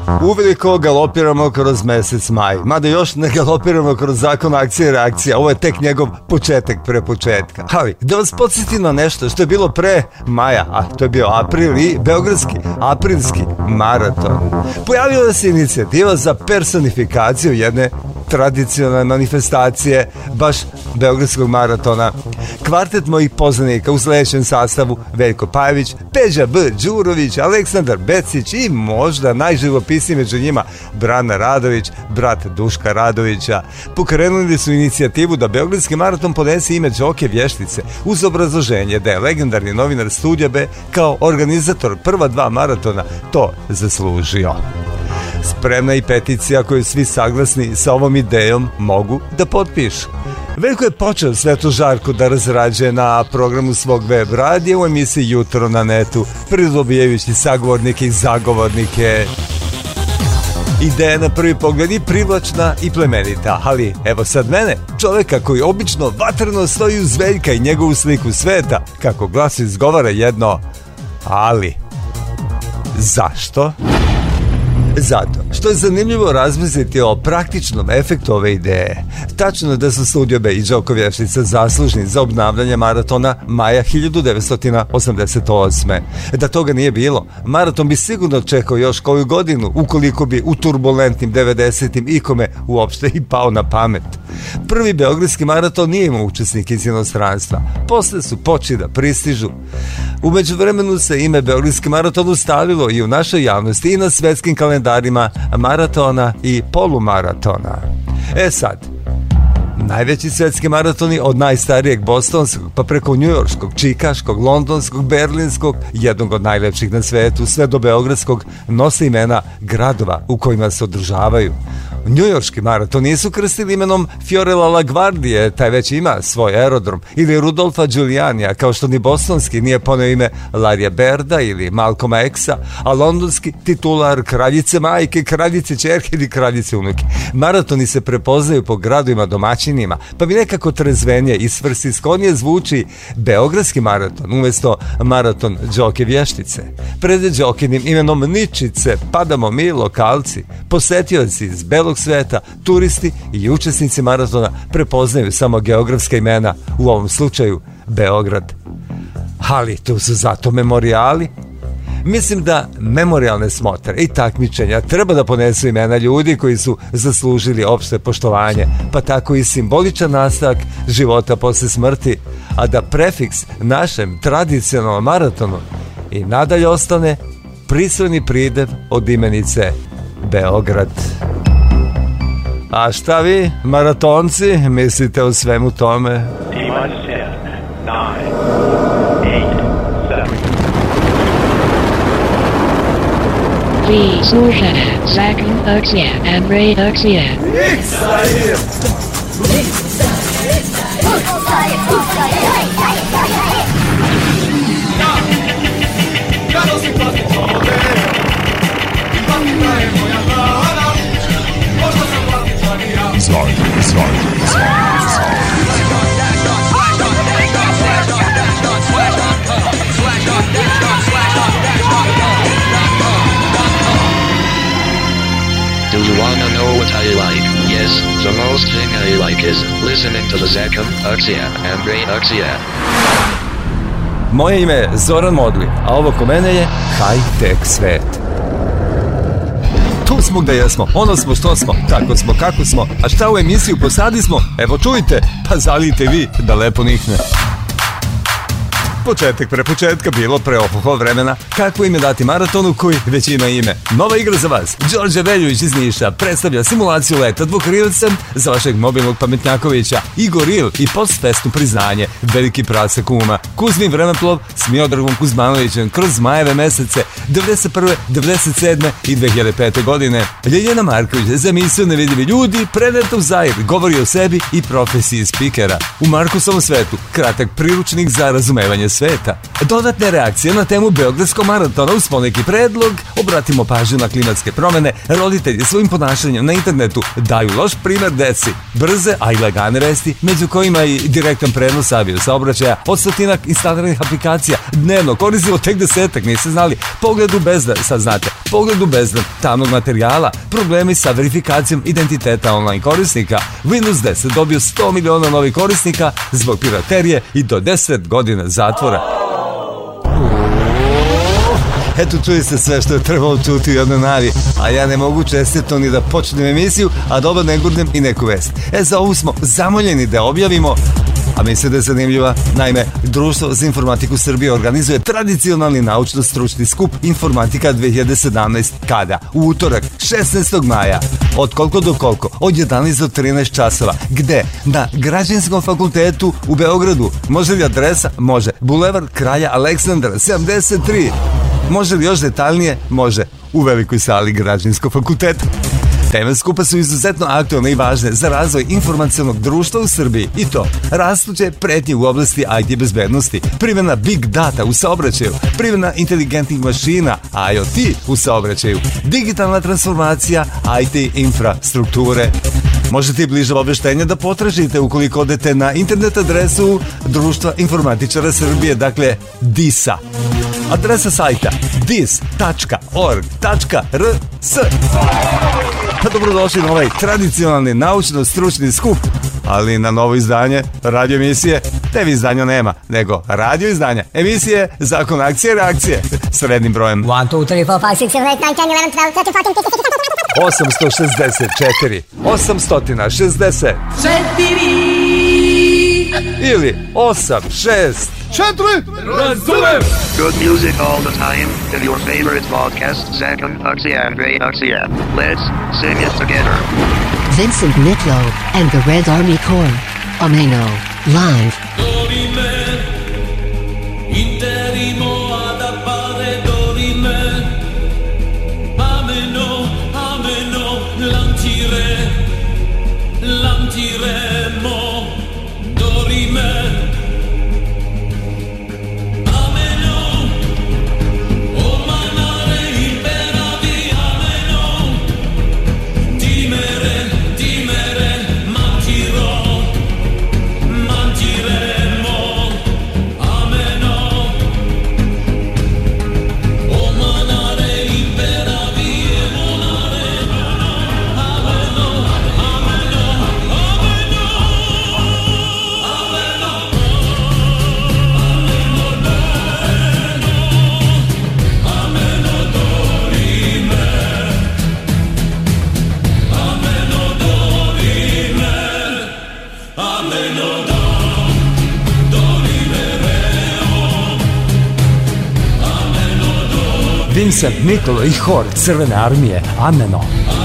Uveliko galopiramo kroz mesec maj, mada još ne galopiramo kroz zakon akcije i reakcija. Ovo je tek njegov početak pre početka. Ali da vas podsjetim na nešto što je bilo pre maja, a to je bio april i beogradski aprilski maraton. Pojavila se inicijativa za personifikaciju jedne tradicionalne manifestacije baš beogradskog maratona. Kvartet mojih poznanika u sledećem sastavu: Veljko Pajević, Peđa B. Đurović, Aleksandar Becić i možda najživopisniji među njima Brana Radović, brat Duška Radovića, pokrenuli su inicijativu da beogradski maraton ponese ime Đoke Vještice, uz obrazloženje da je legendarni novinar Studija B kao organizator prva dva maratona to zaslužio. Spremna i peticija koju svi saglasni sa ovom idejom mogu da potpišu. Veljko je počeo sve to žarko da razrađuje na programu svog web radija u emisiji Jutro na netu, pridobijajući sagovornike i zagovornike. Ideja na prvi pogled i privlačna i plemenita, ali evo sad mene, čoveka koji obično vatreno stoji uz Veljka i njegovu sliku sveta, kako glas izgovara jedno ali. Zašto? Zato što je zanimljivo razmisliti o praktičnom efektu ove ideje. Tačno je da su Studio B i Đoka Vještica zaslužni za obnavljanje maratona maja 1988. Da toga nije bilo, maraton bi sigurno čekao još koju godinu, ukoliko bi u turbulentnim 90-im ikome uopšte i pao na pamet. Prvi beogradski maraton nije imao učesnike iz inostranstva, posle su počeli da pristižu. U međuvremenu se ime beogradski maraton ustalilo i u našoj javnosti i na svetskim kalendarima maratona i polumaratona. Sad, najveći svetski maratoni od najstarijeg bostonskog pa preko njujorskog, čikaškog, londonskog, berlinskog, jednog od najlepših na svetu, sve do beogradskog, nose imena gradova u kojima se održavaju. Njujorški maraton nisu krstili imenom Fiorella LaGuardia, taj već ima svoj aerodrom, ili Rudolfa Giulianija, kao što ni bostonski nije poneo ime Larija Berda ili Malcolma X-a, a londonski titular kraljice majke, kraljice ćerke ili kraljice unuke. Maratoni se prepoznaju po gradovima domaćinima, pa bi nekako trezvenije i svrsishodnije zvuči beogradski maraton umesto maraton Đoke Vještice. Pred Đokinim imenom Ničice padamo mi lokalci, posetioci iz belog sveta, turisti i učesnici maratona prepoznaju samo geografska imena, u ovom slučaju Beograd. Ali tu su zato memorijali. Mislim da memorijalne smotre i takmičenja treba da ponesu imena ljudi koji su zaslužili opšte poštovanje, pa tako i simboličan nastavak života posle smrti, a da prefiks našem tradicionalnom maratonu i nadalje ostane pristojni pridev od imenice Beograd. A šta vi, maratonci, mislite o svemu tome? Vi slušate Zakon akcije and reakcije. Do you wanna know what I like? Yes, the most thing I like is listening to the Zakon akcija and reakcija. Moje ime je Zoran Modli, a ovo ko mene je high-tech svet. Tu smo gde jesmo, ono smo što smo, tako smo kako smo, a šta u emisiju posadi smo, evo čujte, pa zalijte vi da lepo nikne. Početak pre početka bilo pre opoho vremena. Kakvo ime dati maratonu koji već ima ime? Nova igra za vas. Đorđe Veljović iz Niša predstavlja simulaciju leta dvokrivcem za vašeg mobilnog pametnjakovića, Igor Il i postfestno priznanje Veliki prasak uma, Kuzmin vremeplov s Miodragom Kuzmanovićem kroz majeve mesece 91. 97. i 2005. godine. Ljeljana Marković za emisiju Nevidljivi ljudi preneto u Zair govori o sebi i profesiji spikera. U Markusovom svetu kratak priručnik za razumevanje sveta. Dodatne reakcije na temu Beogradskog maratona uz poneki predlog, obratimo pažnju na klimatske promene, roditelji svojim ponašanjem na internetu daju loš primer deci, brze, a i lagane vesti, među kojima i direktan prenos avio saobraćaja, od stotinak instaliranih aplikacija dnevno, koristimo tek 10, niste znali, pogled u bezdan, sad znate, pogled u bezdan tamnog materijala, problemi sa verifikacijom identiteta online korisnika, Windows 10 dobio 100 miliona novih korisnika zbog piraterije i do 10 godina zatvora. Eto, čuje se sve što je trebalo čuti u jednoj navi, a ja ne mogu čestito ni da počnem emisiju, a dobro ne gurnem i neku vest. Za ovu smo zamoljeni da objavimo, a mislim da je zanimljiva. Naime, Društvo za informatiku Srbije organizuje tradicionalni naučno-stručni skup Informatika 2017. Kada? U utorak, 16. maja. Od koliko do koliko? Od 11 do 13 časova. Gde? Na Građevinskom fakultetu u Beogradu. Može li adresa? Može. Bulevar Kralja Aleksandra, 73. Može li još detaljnije? Može. U velikoj sali Građevinskog fakulteta. Teme skupa su izuzetno aktualne i važne za razvoj informacionog društva u Srbiji i to rastuće pretnje u oblasti IT bezbednosti, primjena big data u saobraćaju, primjena inteligentnih mašina, IoT u saobraćaju, digitalna transformacija IT infrastrukture. Možete i bliže obaveštenja da potražite ukoliko odete na internet adresu Društva informatičara Srbije, dakle DIS-a. Adresa sajta dis.org.rs. Pa dobrodošli na ovaj tradicionalni naučno-stručni skup, ali na novo izdanje radio emisije. TV izdanja nema, nego radio izdanja emisije Zakon akcije reakcije s rednim brojem 1, 2, 3, 4, 5, 6, 7, 8, 9, 10, 11, 12, 864 860 ili 8, 6, 4. Razumem! Good music all the time in your favorite podcast, Zakon Akcija and Akcija. Let's sing it together. Vincent Mitlow and the Red Army Corps. Ameno. Live. Dorime, interimo ad appare dorime. Ameno, ameno, lantiremo, dorime. Vincent Mitlow i hor Crvene armije. Ameno.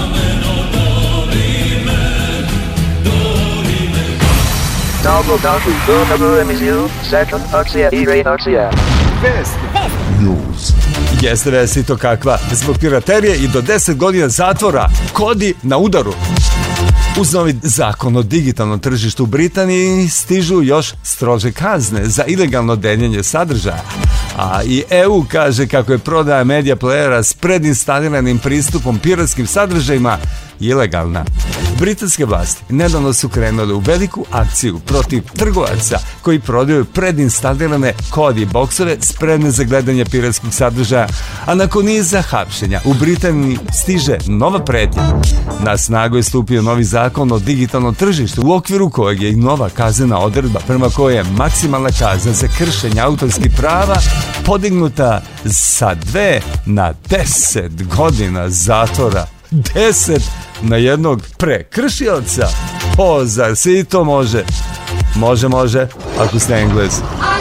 Dobrodošli u emisiju Zakon Akcija i Akcija. News. Jeste vesti to kakva. Zbog piraterije i do 10 godina zatvora. Kodi na udaru. Uz novi zakon o digitalnom tržištu u Britaniji stižu još strože kazne za ilegalno deljenje sadržaja. A i EU kaže kako je prodaja media playera s predinstaliranim pristupom piratskim sadržajima ilegalna. Britanske vlasti nedavno su krenule u veliku akciju protiv trgovaca koji prodaju predinstalirane kodi boksove spremne za gledanje piratskog sadržaja, a nakon niza hapšenja u Britaniji stiže nova pretnja. Na snagu je stupio novi zakon o digitalnom tržištu u okviru kojeg je i nova kaznena odredba prema kojoj je maksimalna kazna za kršenje autorskih prava podignuta sa 2 na 10 godina zatvora. 10 na jednog prekršioca. O, zar si to može? Može, ako ste Englez.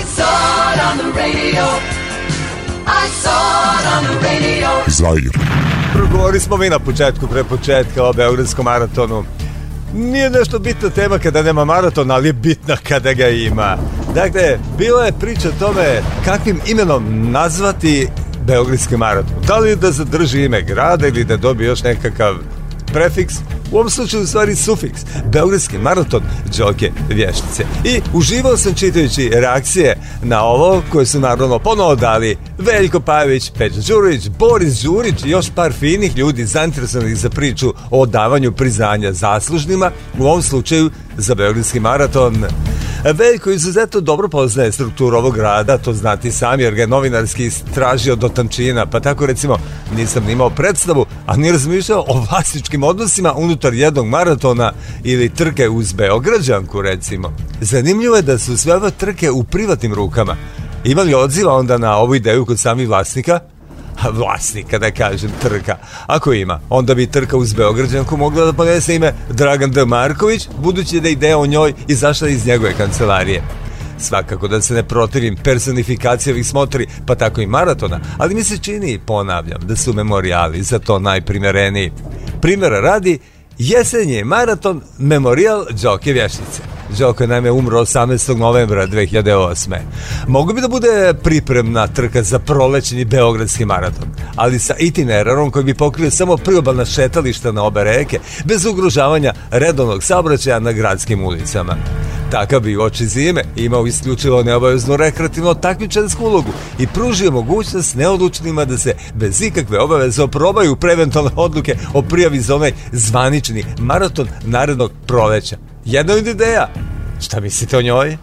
Zair. Progovorili smo mi na početku, pre početka o Beogradskom maratonu. Nije nešto bitna tema kada nema maratona, ali je bitna kada ga ima. Dakle, bila je priča o tome kakvim imenom nazvati Beogradski maraton. Da li da zadrži ime grada ili da dobije još nekakav prefiks, U ovom slučaju u stvari sufiks, beogradski maraton Đoke Vještice. I uživao sam čitajući reakcije na ovo koje su naravno ponovo dali Veljko Pajović, Peđa Đurović, Boris Đurić i još par finih ljudi zainteresovanih za priču o davanju priznanja zaslužnima, u ovom slučaju za beogradski maraton. Veljko izuzetno dobro poznaje strukturu ovog grada, to znati sam jer ga je novinarski istražio do tančina, pa tako recimo nisam ni imao predstavu, a ni razmišljao o vlasničkim odnosima unutar jednog maratona ili trke uz Beograđanku recimo. Zanimljivo je da su sve ove trke u privatnim rukama. Ima li odziva onda na ovu ideju kod samih vlasnika? Vlasnika, da kažem, trka. Ako ima, onda bi trka uz Beograđanku mogla da ponese ime Dragan D. Marković, budući da je ideja o njoj izašla iz njegove kancelarije. Svakako da se ne protivim personifikaciji ovih smotri, pa tako i maratona, ali mi se čini, ponavljam, da su memorijali za to najprimereniji. Primjera radi, jesenji maraton Memorijal Đoke Vještice. Đoko je naime umro 18. novembra 2008. Mogu bi da bude pripremna trka za prolećni beogradski maraton, ali sa itinerarom koji bi pokrio samo priobalna šetališta na obe reke, bez ugrožavanja redovnog saobraćaja na gradskim ulicama. Takav bi u oči zime imao isključivo neobaveznu rekreativno takmičarsku ulogu i pružio mogućnost neodlučnima da se bez ikakve obaveze oprobaju preventivne odluke o prijavi za onaj zvanični maraton narednog proleća. Jedna od ideja. Šta mislite o njoj?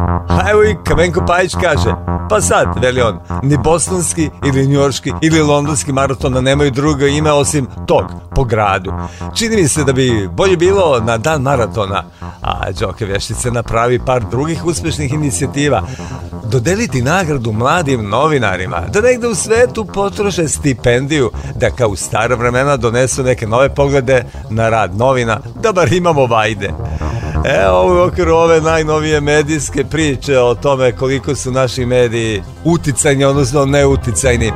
A evo i Kamenko Pajić kaže, pa sad, veli on, ni bostonski ili njujorški ili londonski maraton nemaju drugo ime osim tog, po gradu. Čini mi se da bi bolje bilo na dan maratona, a Đoke Vještice napravi par drugih uspešnih inicijativa, dodeliti nagradu mladim novinarima, da negde u svetu potroše stipendiju, da kao u stara vremena donesu neke nove poglede na rad novina, da bar imamo vajde. Evo u okviru ove najnovije medijske priče o tome koliko su naši mediji uticajni, odnosno neuticajni.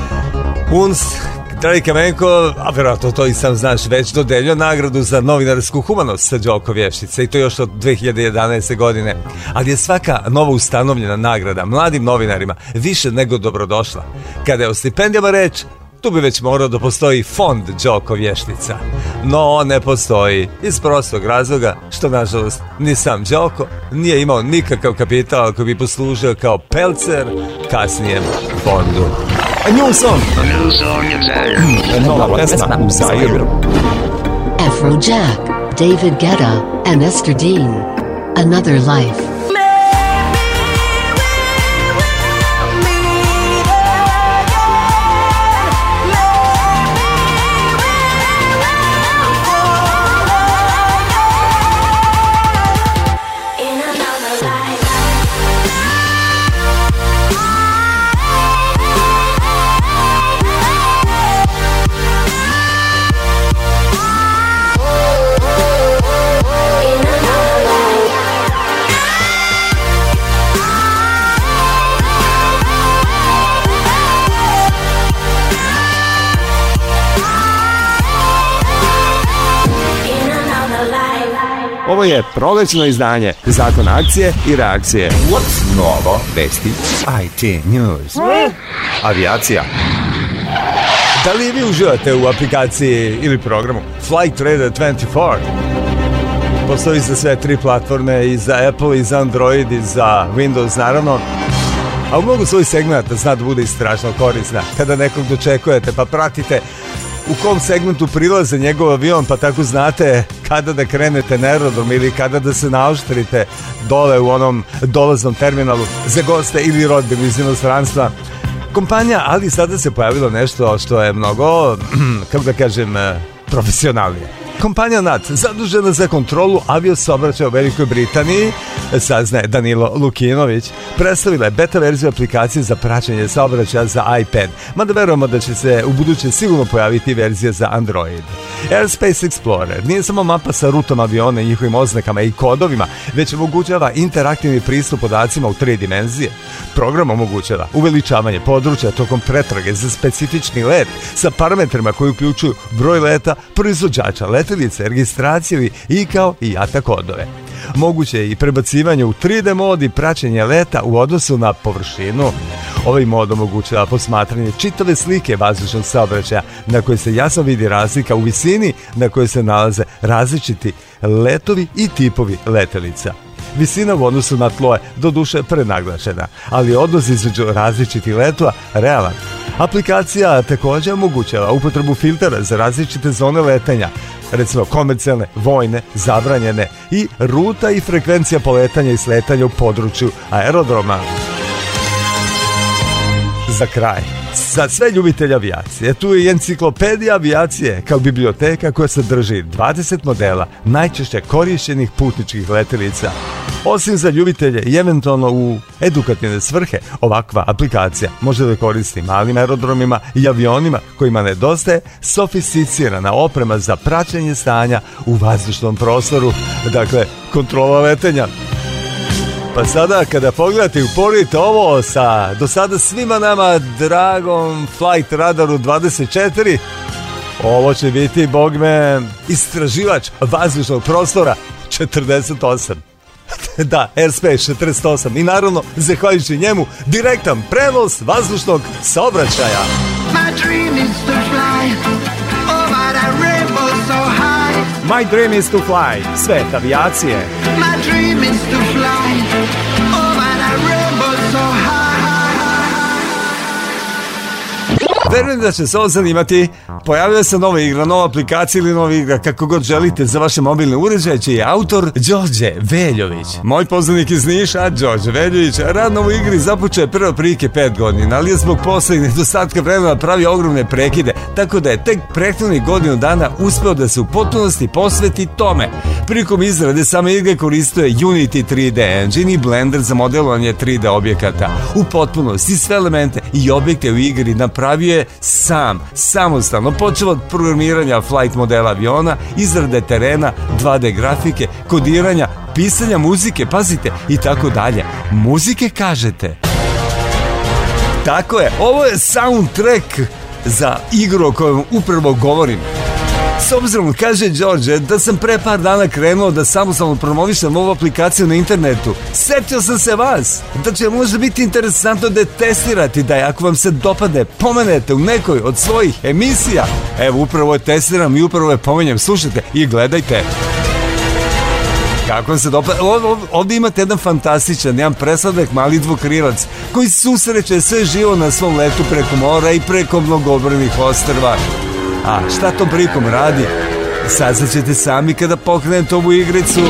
UNS, dragi Kamenko, a vjerojatno to i sam znaš, već dodeljio nagradu za novinarsku humanost sa Đoke Vještice i to još od 2011. godine. Ali je svaka novo ustanovljena nagrada mladim novinarima više nego dobrodošla. Kada je o stipendijama reč, tu bi već morao da postoji fond Đoke Vještica. No, on ne postoji iz prostog razloga što, nažalost, ni sam Đoko nije imao nikakav kapital koji bi poslužio kao pelcer kasnijem fondu. A new song! Nova pesma u Zairu. Afrojack, David Guetta, and Esther Dean. Another Life. Ovo je prolećno izdanje Zakon akcije i reakcije. What's novo? Vesti IT News. Avijacija. Da li vi uživate u aplikaciji ili programu Flight Radar 24? Postoji za sve tri platforme, i za Apple, i za Android, i za Windows naravno. A u mnogo svojih segmenta zna da bude i strašno korisna. Kada nekog dočekujete pa pratite u kom segmentu prilaze njegov avion, pa tako znate kada da krenete na aerodrom ili kada da se naoštrite dole u onom dolaznom terminalu za goste ili rodbinu iz inostranstva. Kompanija, ali sada se pojavilo nešto što je mnogo, kako da kažem, profesionalnije. Kompanija NAT, zadužena za kontrolu aviosaobraćaja u Velikoj Britaniji, saznaje Danilo Lukinović, predstavila je beta verziju aplikacije za praćenje saobraćaja za iPad, mada verujemo da će se u buduće sigurno pojaviti verzija za Android. Airspace Explorer nije samo mapa sa rutom aviona i njihovim oznakama i kodovima, već omogućava interaktivni pristup podacima u 3 dimenzije. Program omogućava uveličavanje područja tokom pretrage za specifični let sa parametrima koji uključuju broj leta, proizvođača letelice, registraciju i kao i IATA kodove. Moguće je i prebacivanje u 3D mod i praćenje leta u odnosu na površinu. Ovaj mod omogućava posmatranje čitave slike vazdušnog saobraćaja na kojoj se jasno vidi razlika u visini na kojoj se nalaze različiti letovi i tipovi letelica. Visina u odnosu na tlo je doduše prenaglašena, ali odnos između različitih letova realan. Aplikacija također omogućava upotrebu filtera za različite zone letenja, recimo komercijalne, vojne, zabranjene i ruta i frekvencija poletanja i sletanja u području aerodroma. Za kraj, za sve ljubitelje avijacije, tu je i enciklopedija avijacije kao biblioteka koja sadrži 20 modela najčešće korišćenih putničkih letelica. Osim za ljubitelje i eventualno u edukativne svrhe, ovakva aplikacija može da koristi malim aerodromima i avionima kojima nedostaje sofisticirana oprema za praćenje stanja u vazdušnom prostoru, dakle kontrola letenja. Pa sada kada pogledate i uporedite ovo sa do sada svima nama dragom Flight Radaru 24, ovo će biti, bogme, istraživač vazdušnog prostora 48. Da, Airspace 48 i naravno, zahvaljujući njemu, direktan prenos vazdušnog saobraćaja. My dream is to fly over the rainbow so high. My dream is to fly, svet avijacije. My dream is to fly over the rainbow so high. Verujem da će se ovo zanimati. Pojavila se nova igra, nova aplikacija ili nova igra, kako god želite, za vaše mobilne uređaje, čiji je autor Đorđe Veljović. Moj poznanik iz Niša, Đorđe Veljović, rad na ovoj igri započeo je prvo prilike 5 godina, ali je zbog posla i nedostatka vremena pravio ogromne prekide, tako da je tek prethodnih godinu dana uspeo da se u potpunosti posveti tome. Prilikom izrade same igre koristio je Unity 3D Engine i Blender za modelovanje 3D objekata. U potpunosti sve elemente i objekte u igri napravio je sam, samostalno, počeo od programiranja flight modela aviona, izrade terena, 2D grafike, kodiranja, pisanja muzike, pazite, i tako dalje. Muzike kažete? Tako je, ovo je soundtrack za igru o kojoj upravo govorim. S obzirom, kaže Đorđe, da sam pre par dana krenuo da samostalno promovišem ovu aplikaciju na internetu, setio sam se vas, da će možda biti interesantno da je testirati, da je, ako vam se dopadne, pomenete u nekoj od svojih emisija. Evo, upravo je testiram i upravo je pomenjem, slušajte i gledajte. Kako vam se dopada? Ovdje imate jedan fantastičan, jedan presladak mali dvokrilac koji susreće sve živo na svom letu preko mora i preko mnogobrojnih ostrva. A šta tom prilikom radi? Saznaćete sami kada pokrenete ovu igricu.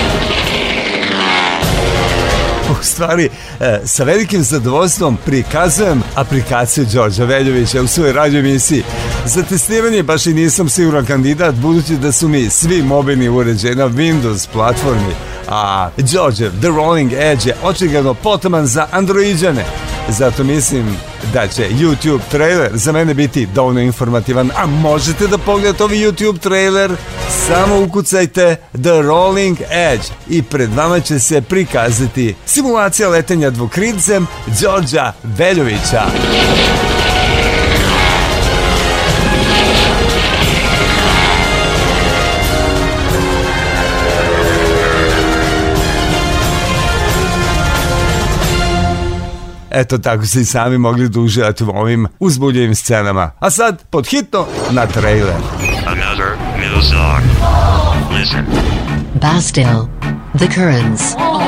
U stvari, sa velikim zadovoljstvom prikazujem aplikaciju Đorđa Veljovića u svojoj radio emisiji. Za testiranje baš i nisam siguran kandidat, budući da su mi svi mobilni uređaji na Windows platformi, a Đorđev The Rolling Edge je očigledno potaman za Androidjane. Zato mislim da će YouTube trailer za mene biti dovoljno informativan, a možete da pogledate ovaj YouTube trailer, samo ukucajte The Rolling Edge i pred vama će se prikazati simulacija letenja dvokrilcem Đorđa Veljovića. Eto, tako se i sami mogli da uživati u ovim uzbudljivim scenama. A sad, pod hitno, na trailer. Another new song. Listen. Bastille. The Currents.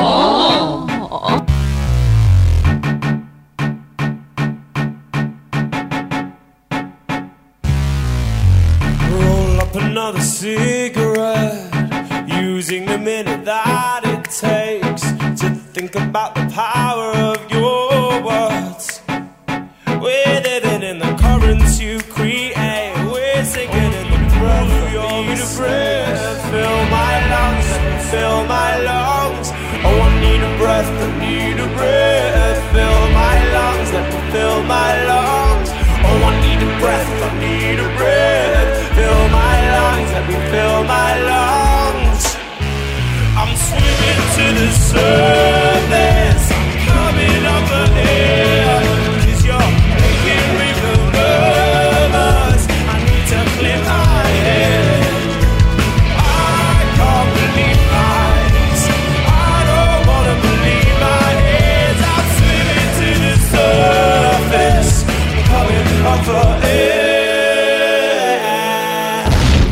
Roll up another cigarette, using the minute that it takes to think about the power of your words. We're living in the currents you create. We're sinking in the breath of your breath. Fill my lungs, fill my lungs. Oh, I need a breath, I need a breath. Fill my lungs, let me fill my lungs. Oh, I need a breath, I need a breath. Fill my lungs, let me fill my lungs. I'm swimming to the surface, coming up ahead. 'Cause you're making me feel nervous. I need to clear my head. I can't believe my eyes.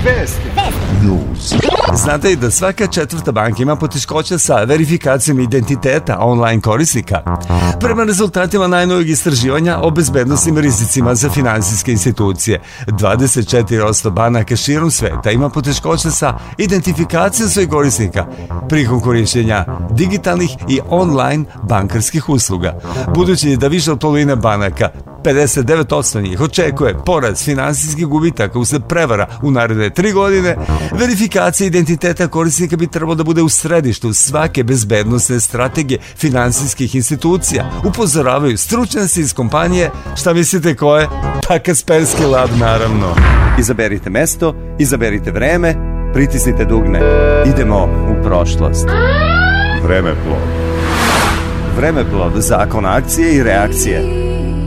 Znate li da svaka četvrta banka ima poteškoća sa verifikacijom identiteta online korisnika? Prema rezultatima najnovijeg istraživanja o bezbednosnim rizicima za finansijske institucije, 24% banaka širom sveta ima poteškoća sa identifikacijom svojih korisnika prilikom korišćenja digitalnih i online bankarskih usluga. Budući da više od polovine banaka, 59% njih, očekuje porast finansijskih gubitaka usled prevara u naredne 3 godine, verifikacija identiteta korisnika bi trebalo da bude u središtu svake bezbednosne strategije finansijskih institucija. Upozoravaju stručnjaci iz kompanije. Šta mislite ko je? Pa Kaspersky Lab, naravno. Izaberite mesto, izaberite vreme, pritisnite dugme. Idemo u prošlost. Vremeplov. Vremeplov, zakon akcije i reakcije.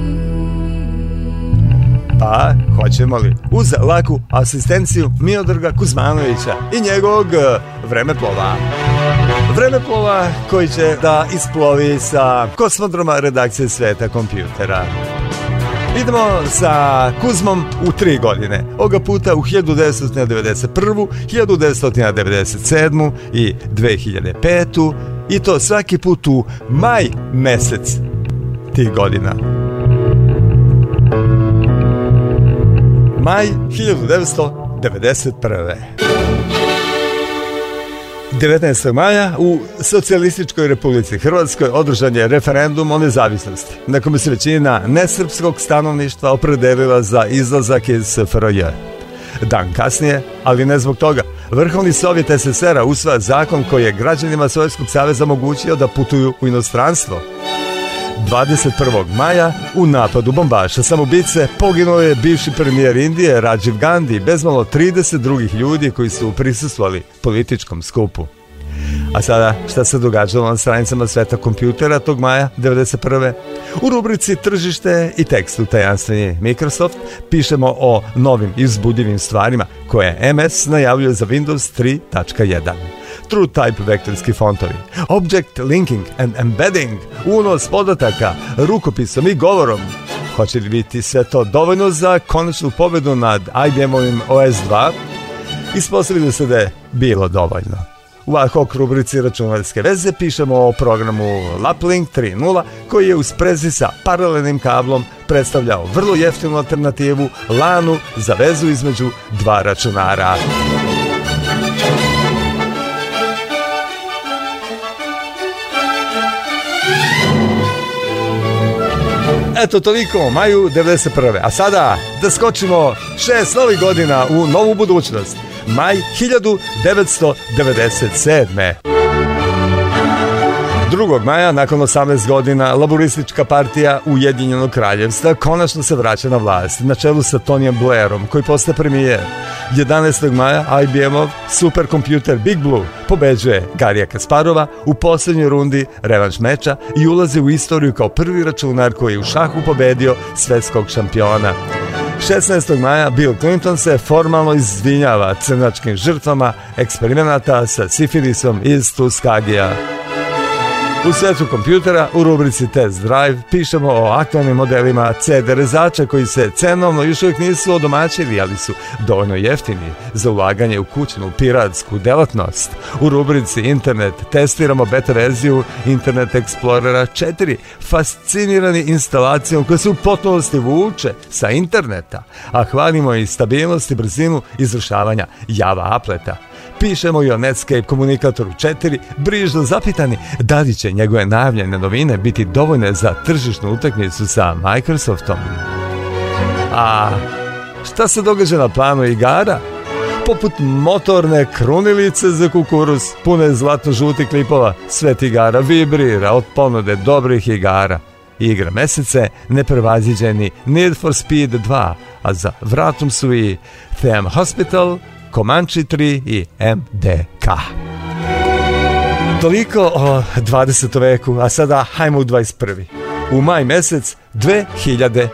Pa, hoćemo li uz laku asistenciju Miodraga Kuzmanovića i njegovog vremeplova. Vremeplova koji će da isplovi sa kosmodroma redakcije Sveta kompjutera. Idemo sa Kuzmom u 3 godine. Ovoga puta u 1991., 1997. i 2005. I to svaki put u maj mesec tih godina. Maj 1991. 19. maja u Socijalističkoj Republici Hrvatskoj održan je referendum o nezavisnosti, na kome se većina nesrpskog stanovništva opredelila za izlazak iz SFRJ. Dan kasnije, ali ne zbog toga, Vrhovni Sovjet SSR-a usvaja zakon koji je građanima Sovjetskog saveza omogućio da putuju u inostranstvo. 21. maja u napadu bombaša samoubice poginuo je bivši premijer Indije Rajiv Gandhi i bezmalo 30 drugih ljudi koji su prisustvovali političkom skupu. A sada, šta se događalo na stranicama Sveta kompjutera tog maja 1991. U rubrici Tržište i tekstu tajanstveni Microsoft pišemo o novim i uzbudljivim stvarima koje MS najavljuje za Windows 3.1. True Type vektorski fontovi, Object Linking and Embedding, unos podataka, rukopisom i govorom. Hoće li biti sve to dovoljno za konačnu pobedu nad IBM-ovim OS2? Ispostavilo se da je bilo dovoljno. U ad hoc rubrici računarske veze pišemo o programu Laplink 3.0 koji je u sprezi sa paralelnim kablom predstavljao vrlo jeftinu alternativu LAN-u za vezu između dva računara. Eto toliko o maju 1991. A sada da skočimo 6 novih godina u novu budućnost. Maj 1997. 2. maja, nakon 18 godina, Laboristička partija Ujedinjenog kraljevstva konačno se vraća na vlast, na čelu sa Tonyjem Blairom, koji postaje premijer. 11. maja IBM-ov superkompjuter Big Blue pobeđuje Garija Kasparova u posljednjoj rundi revanš meča i ulazi u istoriju kao prvi računar koji je u šahu pobedio svetskog šampiona. 16. maja Bill Clinton se formalno izvinjava crnačkim žrtvama eksperimenata sa sifilisom iz Tuskagija. U svetu kompjutera, u rubrici Test Drive, pišemo o aktualnim modelima CD rezača koji se cenovno još uvijek nisu odomaćili, ali su dovoljno jeftini za ulaganje u kućnu piratsku delatnost. U rubrici Internet testiramo beta verziju Internet Explorera 4, fascinirani instalacijom koja se u potpunosti vuče sa interneta, a hvalimo i stabilnost i brzinu izvršavanja Java apleta. Pišemo i o Netscape komunikatoru 4, brižno zapitani da li će njegove najavljene novine biti dovoljne za tržišnu utakmicu sa Microsoftom. A šta se događa na planu igara? Poput motorne krunilice za kukuruz, pune zlatno-žutih klipova, svet igara vibrira od ponude dobrih igara. Igra mesece, neprevaziđeni Need for Speed 2, a za vratom su i Theme Hospital, Comanche 3 i MDK. Toliko o 20. veku, a sada hajmo u 21. U maj mesec 2005.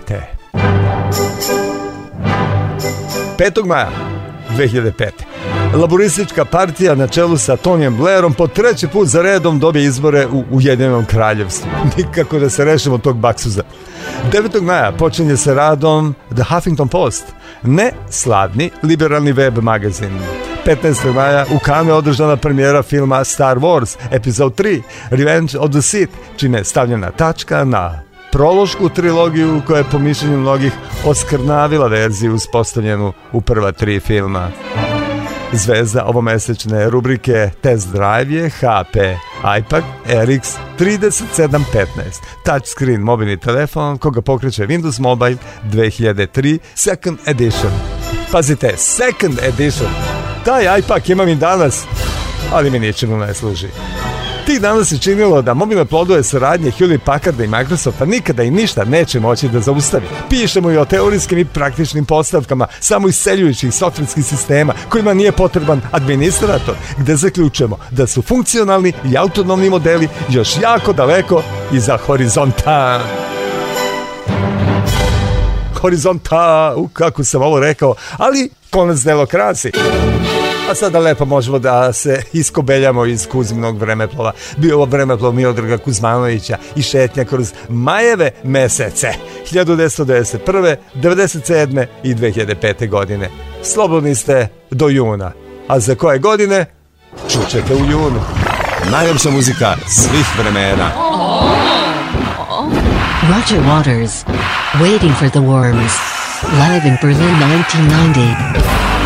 5. maja 2005. Laboristička partija na čelu sa Tonyjem Blairom po 3. put za redom dobije izbore u Ujedinjenom kraljevstvu. Nikako da se rešimo tog baksuza. 9. maja počinje se radom The Huffington Post, ne slavni liberalni web magazin. 15. maja u Kanu je održana premijera filma Star Wars Episode 3 Revenge of the Sith, čime je stavljena tačka na prološku trilogiju koja je po mišljenju mnogih oskrnavila verziju uspostavljenu u prva 3 filma. Zvezda ovomesečne rubrike Test Drive je HP iPad RX 3715, touchscreen mobilni telefon koga pokreće Windows Mobile 2003 Second Edition. Pazite, Second Edition, taj iPad imam i danas, ali mi ničemu ne služi. Tih dana se činilo da mobilne plodove saradnje Hewlett Packarda i Microsofta nikada i ništa neće moći da zaustavi. Pišemo i o teorijskim i praktičnim postavkama samoisceljujućih softverskih sistema kojima nije potreban administrator, gde zaključujemo da su funkcionalni i autonomni modeli još jako daleko iza horizonta. Horizonta, kako sam ovo rekao, ali konac delo krasi. A sada lepo možemo da se iskobeljamo iz Kuzminog vremeplova. Bio ovo vremeplov Miodraga Kuzmanovića i šetnja kroz majeve mesece 1991. 1997. i 2005. godine. Slobodni ste do juna. A za koje godine? Čućete u junu. Najljepša muzika svih vremena. Roger Waters, Waiting for the Worms, live in Berlin 1990.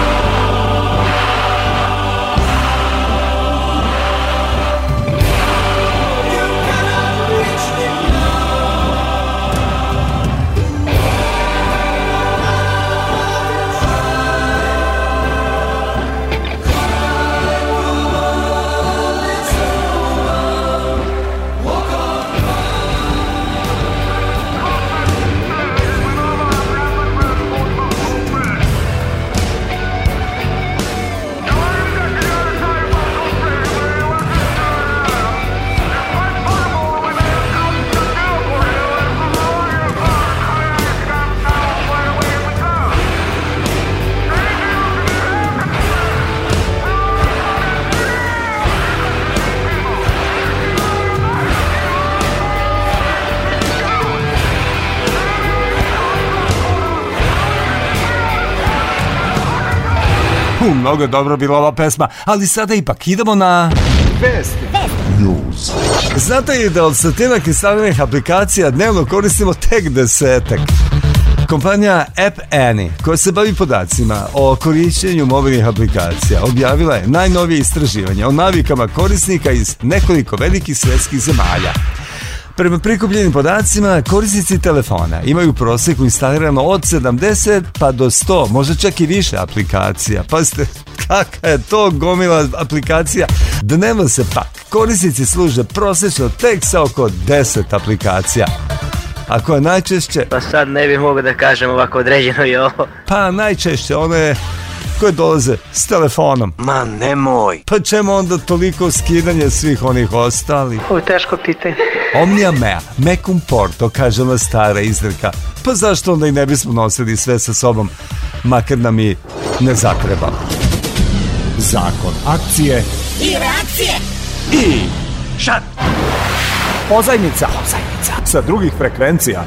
Mnogo dobro bila ova pesma, ali sada ipak idemo na vesti. News. Znate li da od stotinak instaliranih aplikacija dnevno koristimo tek 10-ak? Kompanija App Annie, koja se bavi podacima o korišćenju mobilnih aplikacija, objavila je najnovije istraživanje o navikama korisnika iz nekoliko velikih svjetskih zemalja. Prema prikupljenim podacima, korisnici telefona imaju u prosjeku instalirano od 70 pa do 100, možda čak i više aplikacija. Pazite, kakva je to gomila aplikacija. Dnevno se pak korisnici služe prosječno tek sa oko 10 aplikacija. A koje najčešće... Pa sad ne bih mogao da kažem ovako određeno i ovo. Pa najčešće one koje dolaze s telefonom. Ma nemoj. Pa čemu onda toliko skidanje svih onih ostalih? Ovo je teško pitanje. Omnia mea, mecum porto, kaže ona stara izreka. Pa zašto onda i ne bismo nosili sve sa sobom, makar nam i ne zatreba. Zakon akcije I reakcije. i Šat! pozajmica sa drugih frekvencija.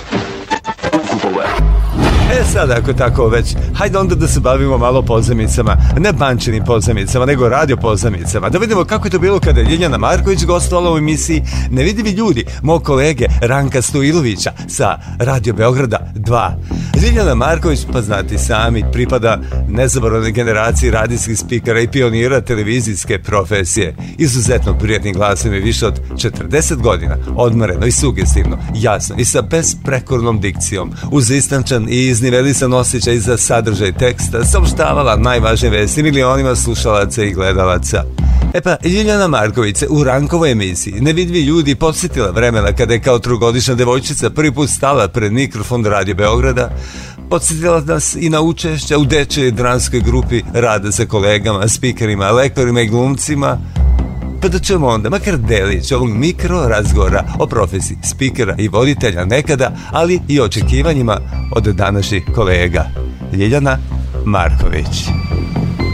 Sad ako tako već, hajde onda da se bavimo malo pozajmicama, ne bančenim pozajmicama, nego radio pozajmicama. Da vidimo kako je to bilo kada je Ljiljana Marković gostovala u emisiji Nevidivi ljudi, mog kolege Ranka Stojilovića sa Radio Beograda 2. Ljiljana Marković, pa znati sami, pripada nezaboravnoj generaciji radijskih spikera i pionira televizijske profesije. Izuzetno prijatnim glasom i više od 40 godina, odmareno i sugestivno, jasno i sa besprekornom dikcijom, uz istančan i iznivelisan osjećaj za sadržaj teksta, saopštavala najvažnije vesti milionima slušalaca i gledalaca. E pa, Ljiljana Marković se u Rankovoj emisiji Nevidljivi ljudi podsjetila vremena kada je kao trogodišnja devojčica prvi put stala pred mikrofon Radio Beograda, podsjetila nas i na učešća u dečjoj dramskoj grupi, rada sa kolegama, spikerima, lektorima i glumcima. Pa da čujemo onda makar delić ovog mikro razgovora o profesiji spikera i voditelja nekada, ali i očekivanjima od današnjih kolega. Ljiljana Marković.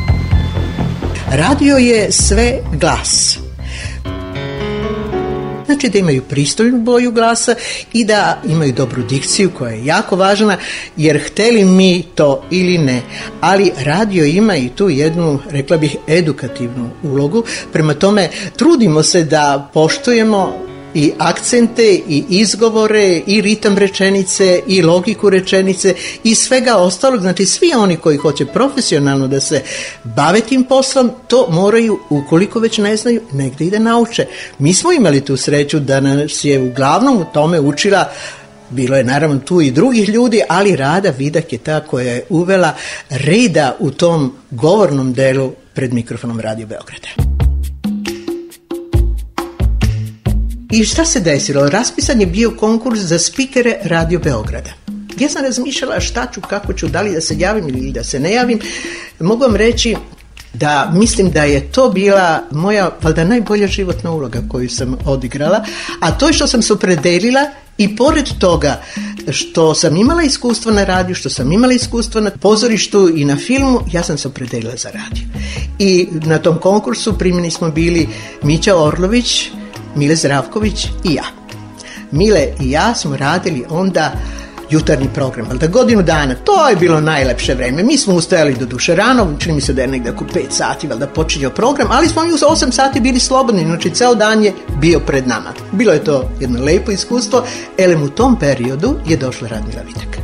Radio je sve glas. znači da imaju pristojnu boju glasa i da imaju dobru dikciju koja je jako važna, jer hteli mi to ili ne, ali radio ima i tu jednu, rekla bih, edukativnu ulogu. Prema tome, trudimo se da poštujemo i akcente, i izgovore, i ritam rečenice, i logiku rečenice, i svega ostalog. Znači, svi oni koji hoće profesionalno da se bave tim poslom, to moraju, ukoliko već ne znaju, negde i da nauče. Mi smo imali tu sreću da nas je uglavnom u tome učila, bilo je naravno tu i drugih ljudi, ali Rada Vidak je ta koja je uvela reda u tom govornom delu pred mikrofonom Radio Beograda. I šta se desilo? Raspisan je bio konkurs za spikere Radio Beograda. Ja sam razmišljala šta ću, kako ću, da li da se javim ili da se ne javim. Mogu vam reći da mislim da je to bila moja, valjda, najbolja životna uloga koju sam odigrala, a to je što sam se opredelila i pored toga što sam imala iskustvo na radiju, što sam imala iskustvo na pozorištu i na filmu, ja sam se opredelila za radio. I na tom konkursu primljeni smo bili Mića Orlović, Mile Zdravković i ja. Mile i ja smo radili onda jutarnji program, ali da godinu dana, to je bilo najlepše vreme. Mi smo ustajali do duše rano, čini mi se da je negdje oko 5 sati, valjda počinjao program, ali smo mi u 8 sati bili slobodni, znači ceo dan je bio pred nama. Bilo je to jedno lepo iskustvo, elem u tom periodu je došla Radmila Vidak.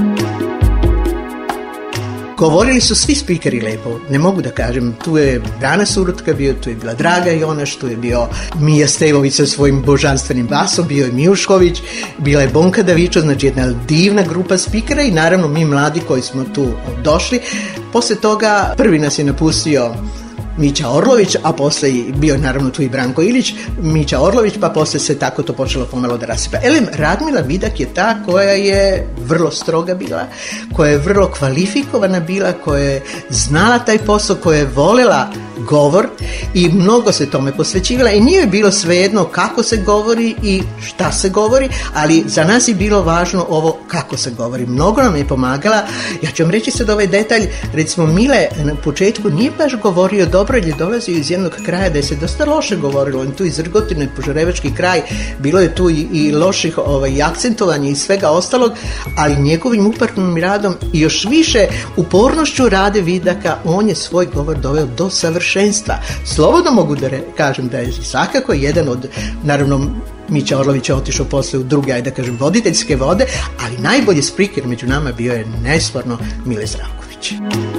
Govorili su svi spikeri lepo, ne mogu da kažem, tu je Brana Surutka bio, tu je bila Draga Jonaš, tu je bio Mija Stevović sa svojim božanstvenim basom, bio je Mijušković, bila je Bonka Davičo, znači jedna divna grupa spikera i naravno mi mladi koji smo tu došli. Posle toga prvi nas je napustio Mića Orlović, a posle bio je naravno tu i Branko Ilić, Mića Orlović, pa posle se tako to počelo pomalo da rasipa. Elem, Radmila Vidak je ta koja je vrlo stroga bila, koja je vrlo kvalifikovana bila, koja je znala taj posao, koja je volela govor i mnogo se tome posvećivala i nije bilo svejedno kako se govori i šta se govori, ali za nas je bilo važno ovo kako se govori. Mnogo nam je pomagala. Ja ću vam reći sad ovaj detalj, recimo Mile na početku nije baš govorio dobro jer je dolazio iz jednog kraja da je se dosta loše govorilo, on tu iz Rgotine, Požarevački kraj, bilo je tu i loših akcentovanja i svega ostalog, ali njegovim upornim radom i još više upornošću Rade Vidaka on je svoj govor doveo do savršenstva. Slobodno mogu da kažem da je svakako jedan od, naravno Mića Orlović je otišao posle u druge, ajde da kažem, voditeljske vode, ali najbolji spiker među nama bio je nesporno Mile Zdravković.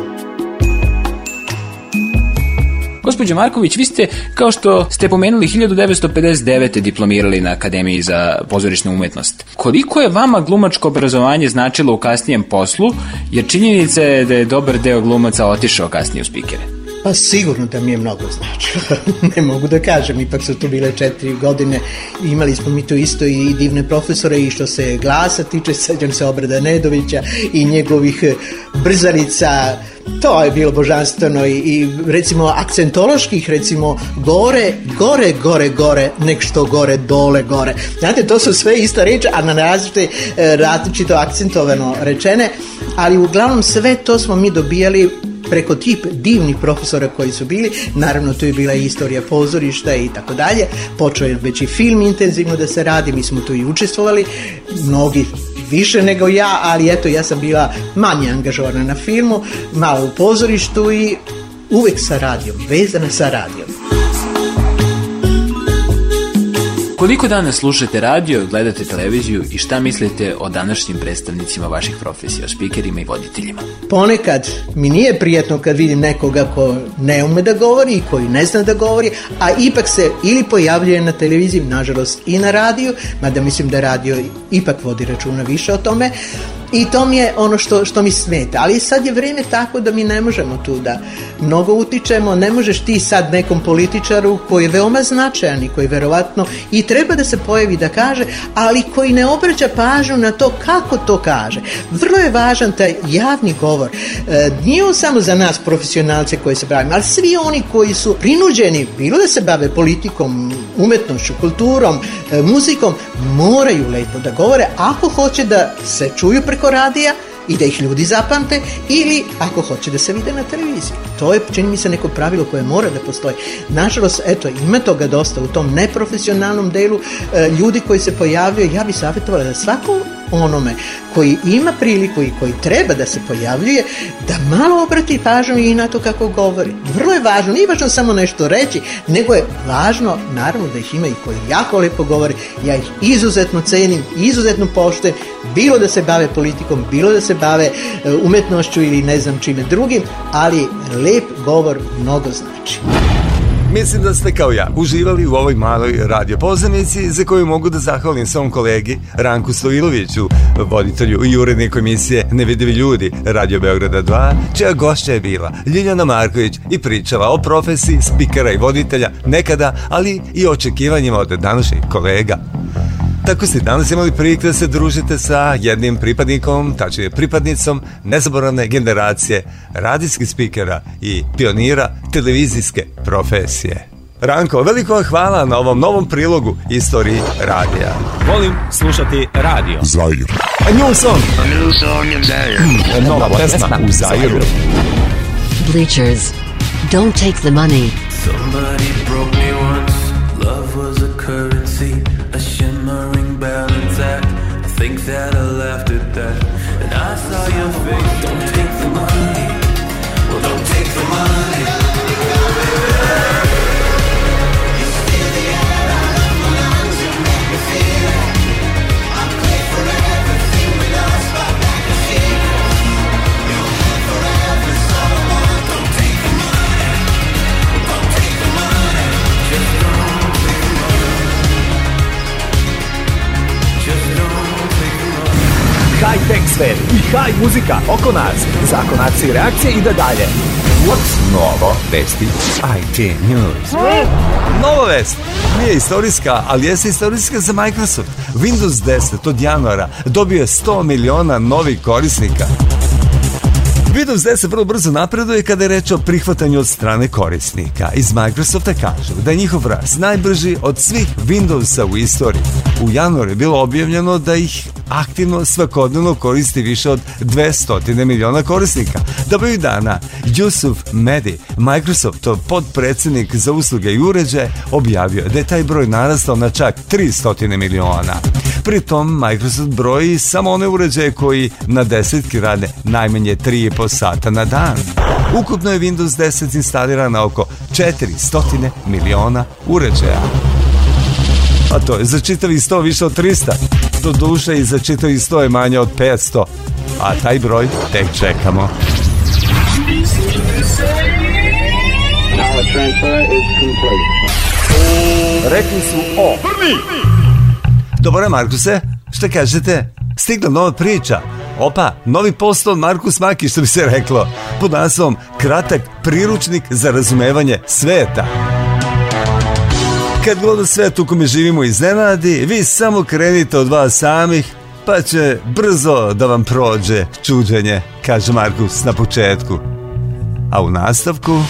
Gospođo Marković, vi ste, kao što ste pomenuli, 1959. diplomirali na Akademiji za pozorišnu umetnost. Koliko je vama glumačko obrazovanje značilo u kasnijem poslu, jer činjenica je da je dobar deo glumaca otišao kasnije u spikere? Pa sigurno da mi je mnogo značilo, ne mogu da kažem, ipak su tu bile 4 godine, imali smo mi tu isto i divne profesore i što se glasa tiče, sećam se Obreda Nedovića i njegovih brzarica, to je bilo božanstveno i recimo akcentoloških, recimo gore, nek što gore, dole, gore. Znate, to su sve ista reč, a na različito akcentovano rečene, ali uglavnom sve to smo mi dobijali preko tip divnih profesora koji su bili, naravno tu je bila i istorija pozorišta i tako dalje, počeo je već i film intenzivno da se radi, mi smo tu i učestvovali, mnogi više nego ja, ali eto ja sam bila manje angažovana na filmu, malo u pozorištu i uvek sa radijom, vezana sa radijom. Koliko danas slušate radio, gledate televiziju i šta mislite o današnjim predstavnicima vaših profesija, o spikerima i voditeljima? Ponekad mi nije prijatno kad vidim nekoga ko ne ume da govori i koji ne zna da govori, a ipak se ili pojavljuje na televiziji, nažalost i na radiju, mada mislim da radio ipak vodi računa više o tome, i to mi je ono što mi smeta. Ali sad je vrijeme tako da mi ne možemo tu da mnogo utičemo, ne možeš ti sad nekom političaru koji je veoma značajan i koji verovatno i treba da se pojavi da kaže, ali koji ne obraća pažnju na to kako to kaže. Vrlo je važan taj javni govor. Nije on samo za nas profesionalce koji se bavimo, ali svi oni koji su prinuđeni, bilo da se bave politikom, umetnošću, kulturom, muzikom, moraju lepo da govore ako hoće da se čuju preko radija, i da ih ljudi zapamte, ili ako hoće da se vide na televiziji. To je, čini mi se, neko pravilo koje mora da postoji. Nažalost, eto, ima toga dosta u tom neprofesionalnom delu ljudi koji se pojavljaju. Ja bih savjetovala da svako onome koji ima priliku i koji treba da se pojavljuje, da malo obrati pažnju i na to kako govori. Vrlo je važno, nije važno samo nešto reći, nego je važno, naravno, da ih ima i koji jako lepo govori. Ja ih izuzetno cenim, izuzetno poštujem, bilo da se bave politikom, bilo da se bave umetnošću ili ne znam čime drugim, ali lep govor mnogo znači. Mislim da ste kao ja uživali u ovoj maloj radio pozemici za koju mogu da zahvalim svom kolegi Ranku Stojiloviću, voditelju i uredniku emisije Nevidljivi ljudi Radio Beograda 2, čija gošća je bila Ljiljana Marković i pričala o profesiji spikera i voditelja nekada, ali i očekivanjima od današnjih kolega. Tako ste danas imali prilike da se družite sa jednim pripadnikom, tačnije pripadnicom nezaboravne generacije radijskih spikera i pionira televizijske profesije. Ranko, veliko vam hvala na ovom novom prilogu istoriji radija. Volim slušati radio. Zair. A new song. A new song in Zaire. Nova pesma u Zairu. Bleachers. Don't take the money. Somebody broke me once. Love was a currency, a shimmering balance act. I think that I laughed at that, and I saw your face. Don't take the money. Well, don't take the money. You steal the air out of my lungs. You make me feel it. I pray for everything we lost, but back to secrets. You'll have forever, so I want. Don't take the money. Don't take the money. Just don't take the money. Just don't take the money. High-tech svet i high muzika oko nas. Zakon akcije i reakcije ide dalje. What's novo vesti IT News? Nova vest nije istorijska, ali jeste istorijska za Microsoft. Windows 10 od januara dobio je 100 miliona novih korisnika. Windows 10 vrlo brzo napreduje kada je reč o prihvatanju od strane korisnika. Iz Microsofta kažu da je njihov rast najbrži od svih Windowsa u istoriji. U januaru je bilo objavljeno da ih aktivno svakodnevno koristi više od 200 miliona korisnika. Da bi dana Yusuf Mehdi, Microsoftov podpredsjednik za usluge i uređaje, objavio da je taj broj narastao na čak 300 miliona. Pritom Microsoft broji samo one uređaje koji na desetki rade najmanje 3,5 sata na dan. Ukupno je Windows 10 instalirano na oko 400 miliona uređaja. A to je za čitavi 100 više od 300. Do duše i za čitavi 100 je manje od 500. A taj broj tek čekamo. Rekli su o prvi. Dobar, Markuse, šta kažete? Stigla nova priča. Opa, novi post od Markus Maki, što bi se reklo, pod naslovom Kratak priručnik za razumevanje sveta. Kad god svet u kome živimo iznenadi, vi samo krenite od vas samih, pa će brzo da vam prođe čuđenje, kaže Markus na početku. A u nastavku...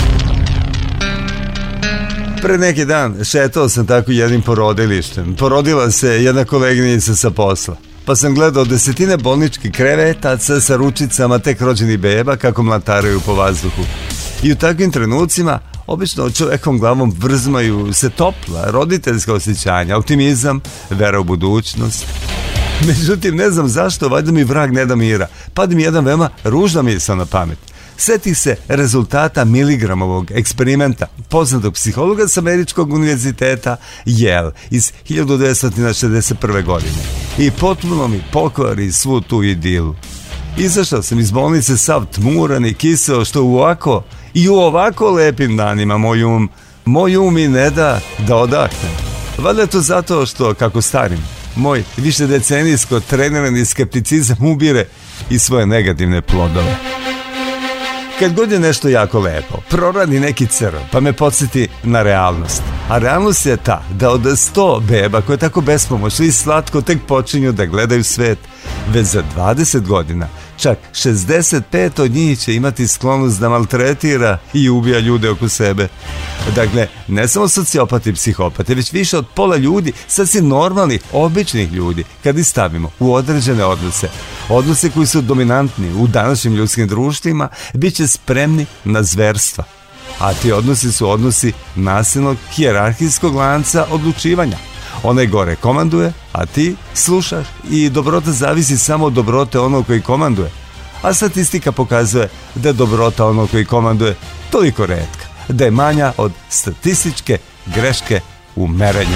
Pre neki dan šetao sam tako jednim porodilištem. Porodila se jedna koleginica sa posla. Pa sam gledao desetine bolničkih krevetaca sa ručicama tek rođenih beba kako mlataraju po vazduhu. I u takvim trenucima obično čovekom glavom vrzmaju se topla roditeljska osjećanja, optimizam, vera u budućnost. Međutim, ne znam zašto, valjda mi vrag ne da mira. Pada mi jedan veoma ružna misao na pamet. Seti se rezultata Miligramovog eksperimenta poznatog psihologa s Američkog univerziteta Yale iz 1961. godine i potpuno mi pokvari svu tu idilu. Izašao sam iz bolnice sav tmuran i kiseo što u ovako lepim danima moj um mi ne da odahnem. Valjda je to zato što, kako starim, moj višedecenijsko trenirani skepticizam ubire i svoje negativne plodove. Kad god je nešto jako lepo, proradi neki crv, pa me podsjeti na realnost. A realnost je ta da od 100 beba koje tako bespomoćno i slatko tek počinju da gledaju svet, već za 20 godina Čak 65 od njih će imati sklonost da maltretira i ubija ljude oko sebe. Dakle, ne samo sociopati i psihopati, već više od pola ljudi, sasvim normalnih, običnih ljudi, kad ih stavimo u određene odnose koji su dominantni u današnjim ljudskim društvima, bit će spremni na zverstva. A ti odnosi su odnosi nasilnog hijerarhijskog lanca odlučivanja. Onaj gore komanduje, a ti slušaš i dobrota zavisi samo od dobrote onog koji komanduje. A statistika pokazuje da je dobrota onog koji komanduje toliko retka, da je manja od statističke greške u merenju.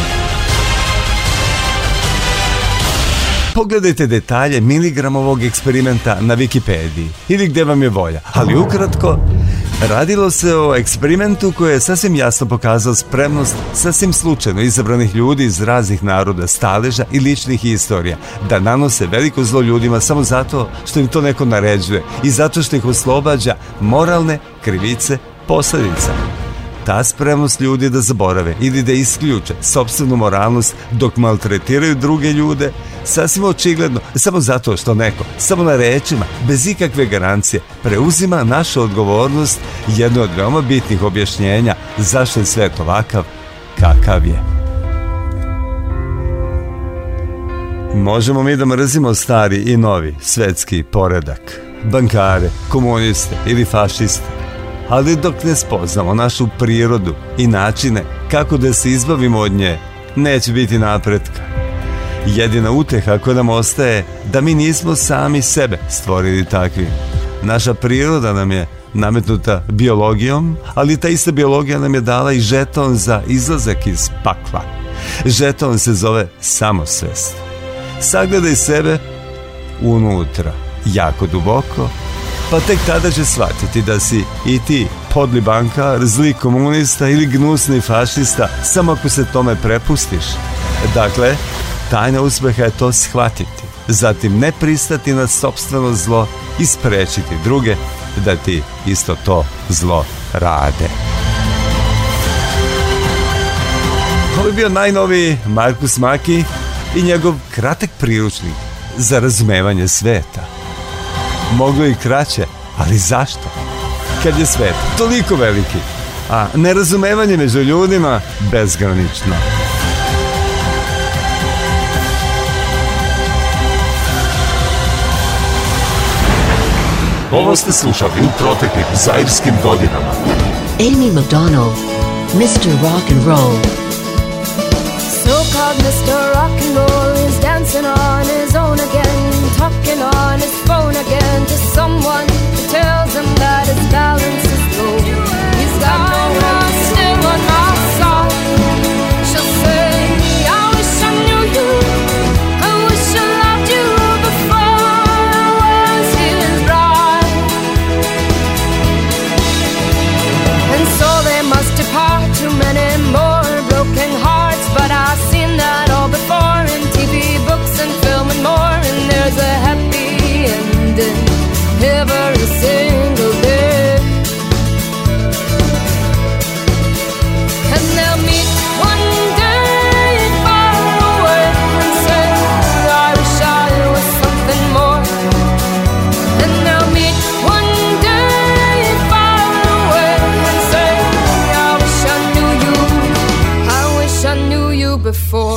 Pogledajte detalje miligramovog eksperimenta na Wikipediji ili gdje vam je volja, ali ukratko, radilo se o eksperimentu koji je sasvim jasno pokazao spremnost sasvim slučajno izabranih ljudi iz raznih naroda, staleža i ličnih istorija da nanose veliko zlo ljudima samo zato što im to neko naređuje i zato što ih oslobađa moralne krivice posljedica. Ta spremnost ljudi da zaborave ili da isključe sopstvenu moralnost dok maltretiraju druge ljude, sasvim očigledno, samo zato što neko, samo na rečima, bez ikakve garancije, preuzima našu odgovornost, jedno od veoma bitnih objašnjenja zašto je svet ovakav kakav je. Možemo mi da mrzimo stari i novi svetski poredak, bankare, komuniste ili fašiste, ali dok ne spoznamo našu prirodu i načine kako da se izbavimo od nje, neće biti napretka. Jedina uteha koja nam ostaje da mi nismo sami sebe stvorili takvim. Naša priroda nam je nametnuta biologijom, ali ta ista biologija nam je dala i žeton za izlazak iz pakla. Žeton se zove samosvest. Sagledaj sebe unutra, jako duboko, pa tek tada će shvatiti da si i ti podli bankar, zli komunista ili gnusni fašista, samo ako se tome prepustiš. Dakle, tajna uspeha je to shvatiti, zatim ne pristati na sopstveno zlo i sprečiti druge da ti isto to zlo rade. Ovo je bio najnoviji Markus Maki i njegov kratak priručnik za razumevanje sveta. Moglo i kraće, ali zašto? Kad je svet toliko veliki, a nerazumevanje među ljudima bezgranično. Ovo ste slušali u proteklim zairskim godinama. Amy McDonald, Mr. Rock and Roll. So-called Mr. Rock and Roll is dancing on his own again, talking on his phone again to someone who tells him that his balance is low. He's got no one still on our side. She'll say, I wish I knew you, I wish I loved you before I was his bride. And so they must depart, too many more broken hearts, but I've seen that all before in TV, books and film and more, and there's a happy ending every single day. And they'll meet one day far away and say, I wish I was something more. And they'll meet one day far away and say, I wish I knew you, I wish I knew you before.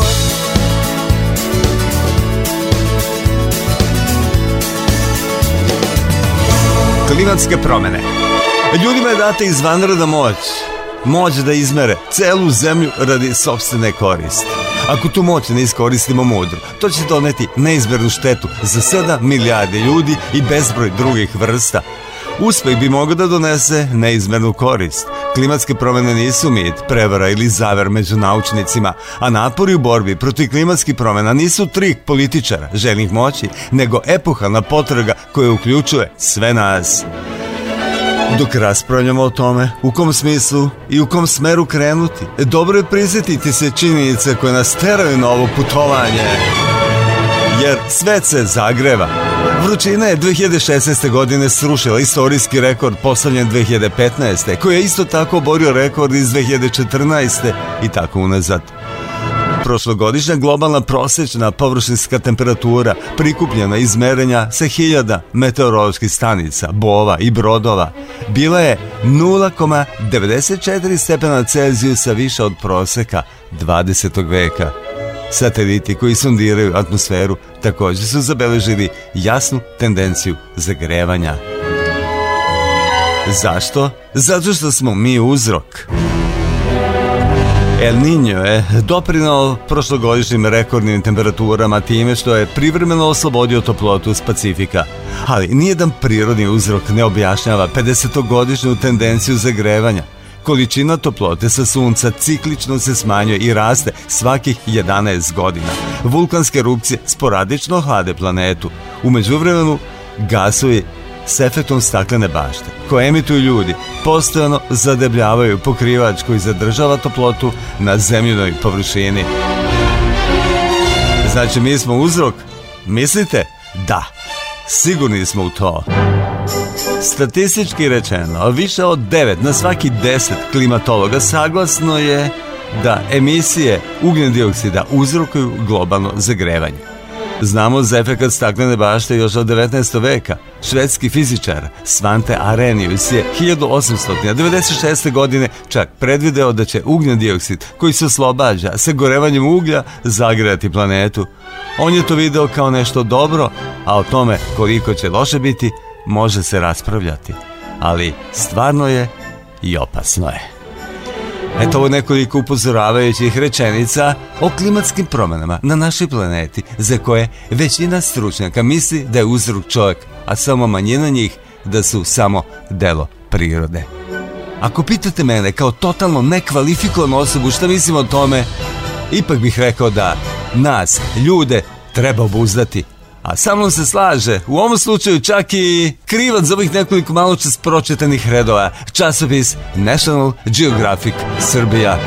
Klimatske promene. Ljudima je data izvanredna moć da izmere celu zemlju radi sopstvene koristi. Ako tu moć ne iskoristimo mudro, to će doneti neizmjernu štetu za 7 milijardi ljudi i bezbroj drugih vrsta. Uspeh bi mogao da donese neizmjernu korist. Klimatske promene nisu mit, prevara ili zaver među naučnicima, a napori u borbi protiv klimatskih promena nisu trik političara, željnih moći, nego epohalna potraga koja uključuje sve nas. Dok raspravljamo o tome, u kom smislu i u kom smeru krenuti, dobro je prisjetiti se činjenice koje nas teraju na ovo putovanje. Jer svet se zagreva. Vrućina je 2016. godine srušila istorijski rekord postavljen 2015. koji je isto tako oborio rekord iz 2014. i tako unazad. Prošlogodišnja globalna prosječna površinska temperatura prikupljena iz merenja sa 1000 meteoroloških stanica, bova i brodova bila je 0,94 stepena Celzijusa više od proseka 20. veka. Sateliti koji sondiraju atmosferu također su zabeležili jasnu tendenciju zagrevanja. Zašto? Zato što smo mi uzrok. El Niño je doprinao prošlogodišnjim rekordnim temperaturama time što je privremeno oslobodio toplotu s Pacifika. Ali nijedan prirodni uzrok ne objašnjava 50-godišnju tendenciju zagrevanja. Količina toplote sa sunca ciklično se smanjuje i raste svakih 11 godina. Vulkanske erupcije sporadično hlade planetu. U međuvremenu gasovi s efektom staklene bašte, koje emituju ljudi, postojano zadebljavaju pokrivač koji zadržava toplotu na zemljinoj površini. Znači, mi smo uzrok? Mislite? Da, sigurni smo u to. Statistički rečeno, više od 9 na svaki 10 klimatologa saglasno je da emisije ugljen dioksida uzrokuju globalno zagrevanje. Znamo za efekat staklene bašte još od 19. veka. Švedski fizičar Svante Arrhenius je 1896. godine čak predvideo da će ugljen dioksid koji se oslobađa sa gorevanjem uglja zagrejati planetu. On je to video kao nešto dobro, a o tome koliko će loše biti može se raspravljati. Ali stvarno je i opasno je. Eto ovo nekoliko upozoravajućih rečenica o klimatskim promjenama na našoj planeti, za koje većina stručnjaka misli da je uzrok čovjek, a samo manjina njih da su samo delo prirode. Ako pitate mene kao totalno nekvalifikovanu osobu šta mislim o tome, ipak bih rekao da nas, ljude, treba obuzdati. A sa mnom se slaže, u ovom slučaju čak i krivac za ovih nekoliko maločas pročitanih redova, časopis National Geographic Srbija.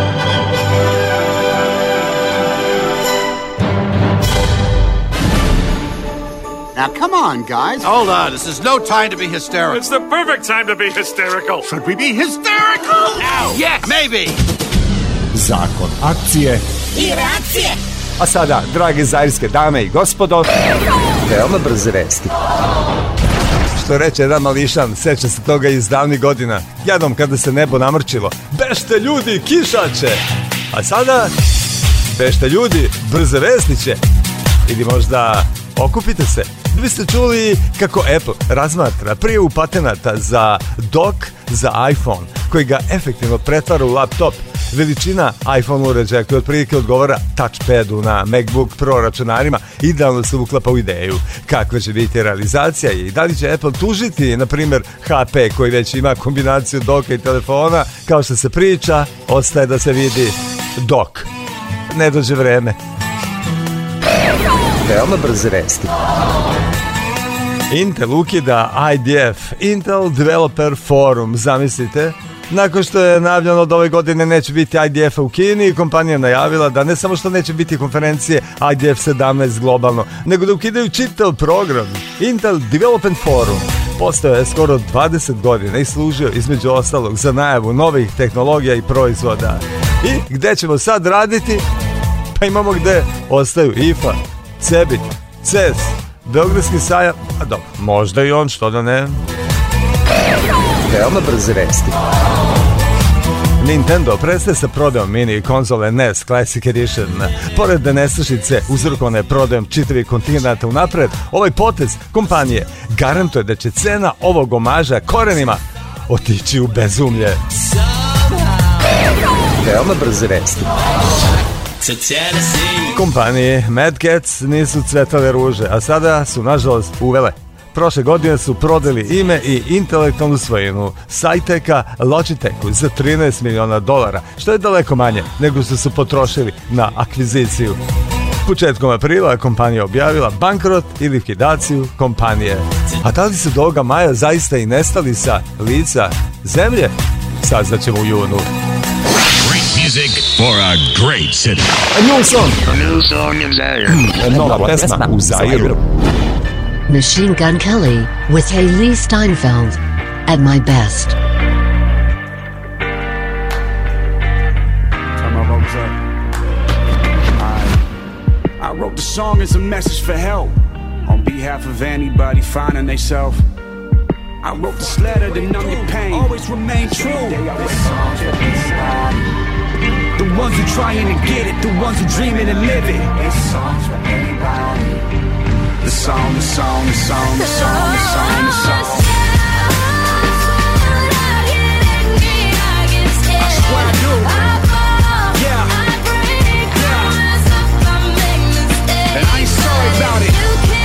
Now, come on, guys. Hold on. This is no time to be hysterical. It's the perfect time to be hysterical. Should we be hysterical? Now, yes, maybe. Zakon akcije i reakcije. A sada, drage zairske dame i gospodo, veoma brze vesti. Što reče jedan mališan, seća se toga iz davnih godina, jednom kada se nebo namrčilo. Bešte ljudi, kišaće! A sada, bešte ljudi, brze vestiće. Ili možda okupite se. Vi ste čuli kako Apple razmatra prijavu patenata za dock za iPhone, koji ga efektivno pretvara u laptop. Veličina iPhone uređaja koji otprilike odgovara touchpadu na MacBook Pro računarima idealno se uklapa u ideju. Kakva će biti realizacija i da li će Apple tužiti, na primjer, HP koji već ima kombinaciju doka i telefona, kao što se priča, ostaje da se vidi dock. Ne dođe vreme. Veoma brze vesti. Intel ukida IDF, Intel Developer Forum, zamislite. Nakon što je najavljeno od ove godine neće biti IDF-a u Kini, kompanija je najavila da ne samo što neće biti konferencije IDF 17 globalno, nego da ukidaju čitav program. Intel Development Forum postao je skoro 20 godina i služio između ostalog za najavu novih tehnologija i proizvoda. I gde ćemo sad raditi? Pa imamo gde ostaju IFA, CEBIT, CES, Beogradski sajam, a dobro, možda i on, što da ne. Veoma brze vesti. Nintendo prestaje sa prodajom mini konzole NES Classic Edition. Pored nestašice uzrokovane prodajom čitavih kontinenta unapred, ovaj potez kompanije garantuje da će cena ovog omaža korenima otići u bezumlje. Veoma brze vesti. Kompanije Mad Cats nisu cvetale ruže, a sada su nažalost uvele. Prošle godine su prodali ime i intelektualnu svojinu Sciteka Logitechu za $13 miliona, što je daleko manje nego što su potrošili na akviziciju. Početkom aprila kompanija objavila bankrot i likvidaciju kompanije. A da li se do ovoga maja zaista i nestali sa lica zemlje? Saznaćemo u junu. Music for a great city. A new song. A new song in Zaire. Nova pesma u Zairu. Machine Gun Kelly with Hailey Steinfeld at my best. song is a message for help on behalf of anybody finding themselves. I wrote this letter to numb your pain. Always remain true. The ones who trying to get it, the ones who dreaming and live it. This song's for anybody. The song, the song, the song, the song, the song, the song. I swear I do. Yeah. And I ain't sorry about it.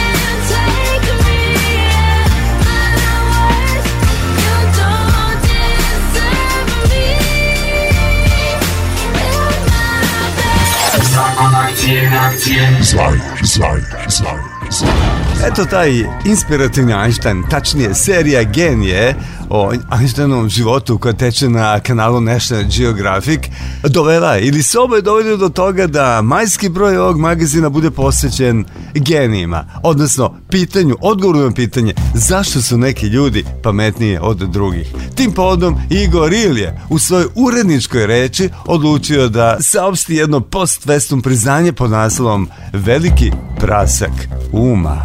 Eto taj inspirativni Einstein, tačnije serija Genije o Einsteinovom životu koja teče na kanalu National Geographic, dovela ili se oboje doveli do toga da majski broj ovog magazina bude posvećen genijima, odnosno odgovoru na pitanje zašto su neki ljudi pametniji od drugih. Tim povodom Igor Ril je u svojoj uredničkoj reči odlučio da saopšti jedno post-festum priznanje pod naslovom Veliki prasak uma.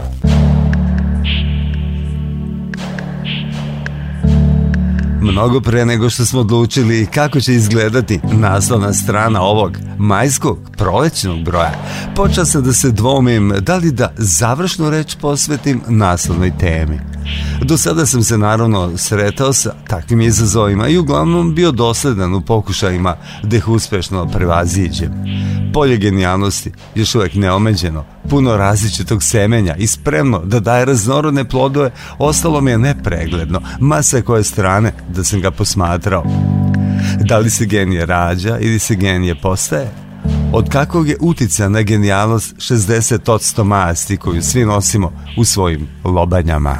Mnogo pre nego što smo odlučili kako će izgledati naslovna strana ovog majskog prolećnog broja, počeo sam da se dvomim da li da završnu reč posvetim naslovnoj temi. Do sada sam se naravno sretao sa takvim izazovima i uglavnom bio dosledan u pokušajima da ih uspešno prevaziđem. Polje genijalnosti još uvek neomeđeno, puno različitog semenja i spremno da daje raznorodne plodove, ostalo mi je nepregledno, masa koje strane da sam ga posmatrao. Da li se genije rađa ili se genije postaje? Od kakvog je uticaja na genijalnost 60% masti koju svi nosimo u svojim lobanjama?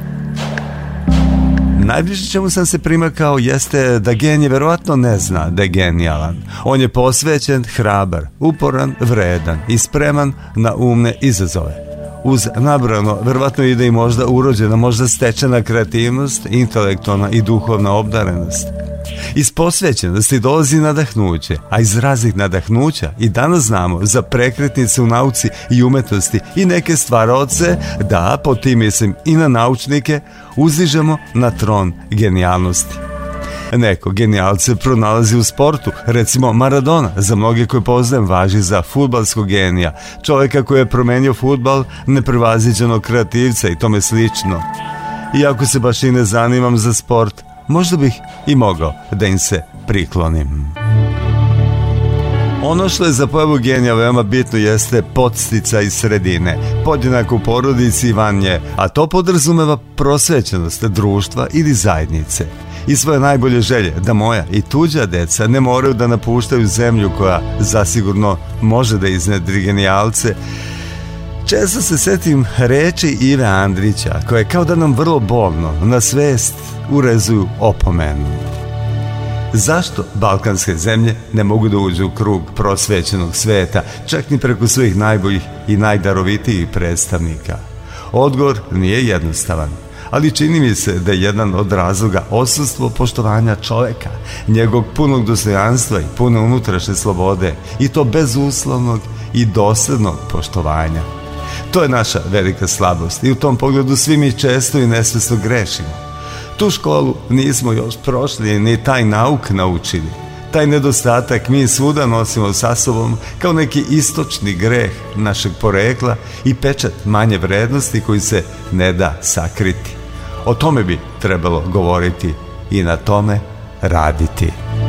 Najbliže čemu sam se primakao jeste da genije verovatno ne zna da je genijalan. On je posvećen, hrabar, uporan, vredan i spreman na umne izazove. Uz nabrano verovatno ide i možda urođena, možda stečena kreativnost, intelektualna i duhovna obdarenost. Iz posvećenosti dolazi nadahnuće, a iz raznih nadahnuća i danas znamo za prekretnice u nauci i umetnosti i neke stvaraoce da, po tim mislim i na naučnike, uzdižemo na tron genijalnosti. Neko genijalce pronalazi u sportu, recimo Maradona, za mnoge koje poznajem važi za fudbalskog genija, čovjeka koji je promenio fudbal, neprevaziđenog kreativca i tome slično. Iako se baš i ne zanimam za sport, možda bih i mogao da im se priklonim. Ono što je za pojavu genija veoma bitno jeste podsticaj iz sredine, podjednako u porodici i van nje, a to podrazumeva prosvećenost društva ili zajednice. I svoje najbolje želje da moja i tuđa deca ne moraju da napuštaju zemlju koja zasigurno može da iznedri genijalce. Često se setim reči Ive Andrića, koje kao da nam vrlo bolno na svest urezuju opomenu. Zašto balkanske zemlje ne mogu da uđu u krug prosvećenog sveta, čak ni preko svojih najboljih i najdarovitijih predstavnika? Odgovor nije jednostavan, ali čini mi se da je jedan od razloga odsustvo poštovanja čoveka, njegovog punog dostojanstva i pune unutrašnje slobode, i to bezuslovnog i doslednog poštovanja. To je naša velika slabost i u tom pogledu svi mi često i nesvesno grešimo. Tu školu nismo još prošli ni taj nauk naučili. Taj nedostatak mi svuda nosimo sa sobom kao neki istočni greh našeg porekla i pečat manje vrednosti koji se ne da sakriti. O tome bi trebalo govoriti i na tome raditi.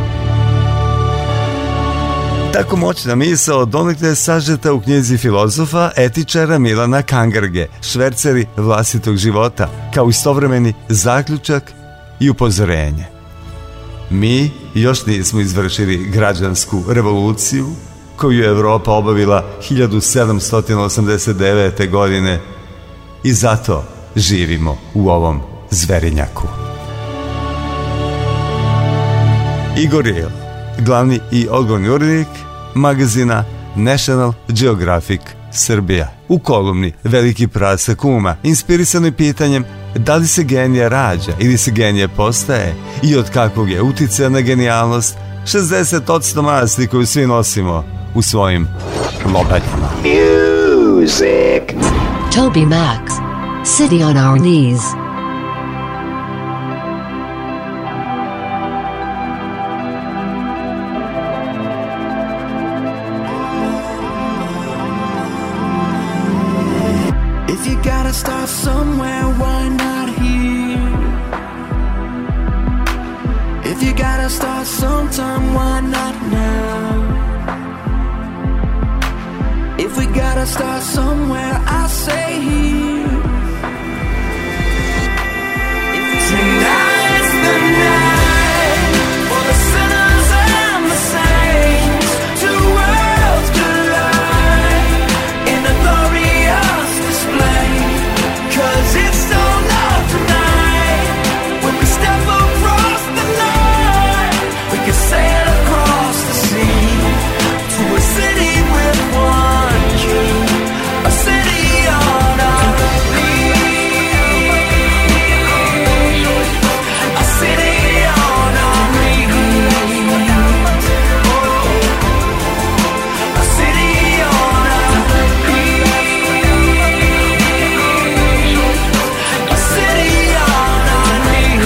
Tako moćna misao donekle je sažeta u knjizi filozofa, etičara Milana Kangarge, Šverceri vlastitog života, kao istovremeni zaključak i upozorenje. Mi još nismo izvršili građansku revoluciju koju je Evropa obavila 1789. godine i zato živimo u ovom zverinjaku. Igor Ril, glavni i odgovorni urednik magazina National Geographic Srbija, u kolumni Veliki prasak uma, inspirisanoj pitanjem da li se genije rađa ili se genije postaje i od kakvog je uticaja na genijalnost 60% masti koju svi nosimo u svojim lobanjama. music. Toby Max. City on Our Knees. If you gotta start somewhere, why not here? If you gotta start sometime, why not now? If we gotta start somewhere, I say here. Tonight's the night for the sinners and the saints. Two worlds collide in a glorious display. 'Cause it's so love tonight. When we step across the line, we can sail across the sea to a city with one key, a city on our a city on our a city on our a city on our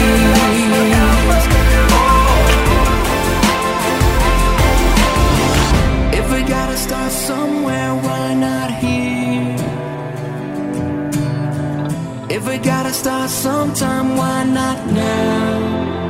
If we gotta start somewhere, why not here? If we gotta start sometime, why not now?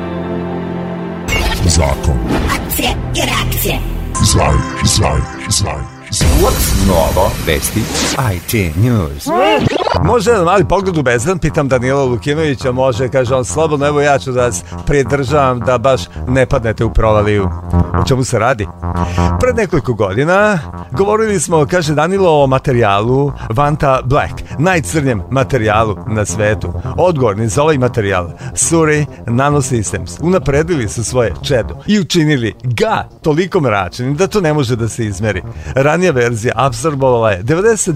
Zakon. Akcije i reakcije. Zair. What's novo? Vesti IT News. Može jedan mali pogled u bezdan, pitam Danila Lukinovića, može, kaže on, slobodno, evo ja ću da vas pridržavam da baš ne padnete u provaliju. O čemu se radi? Pred nekoliko godina govorili smo, kaže Danilo, o materijalu Vanta Black, najcrnjem materijalu na svetu. Odgovorni za ovaj materijal, Surrey Nanosystems, unapredili su svoje čedo i učinili ga toliko mračnim da to ne može da se izmeri. Ranija verzija apsorbovala je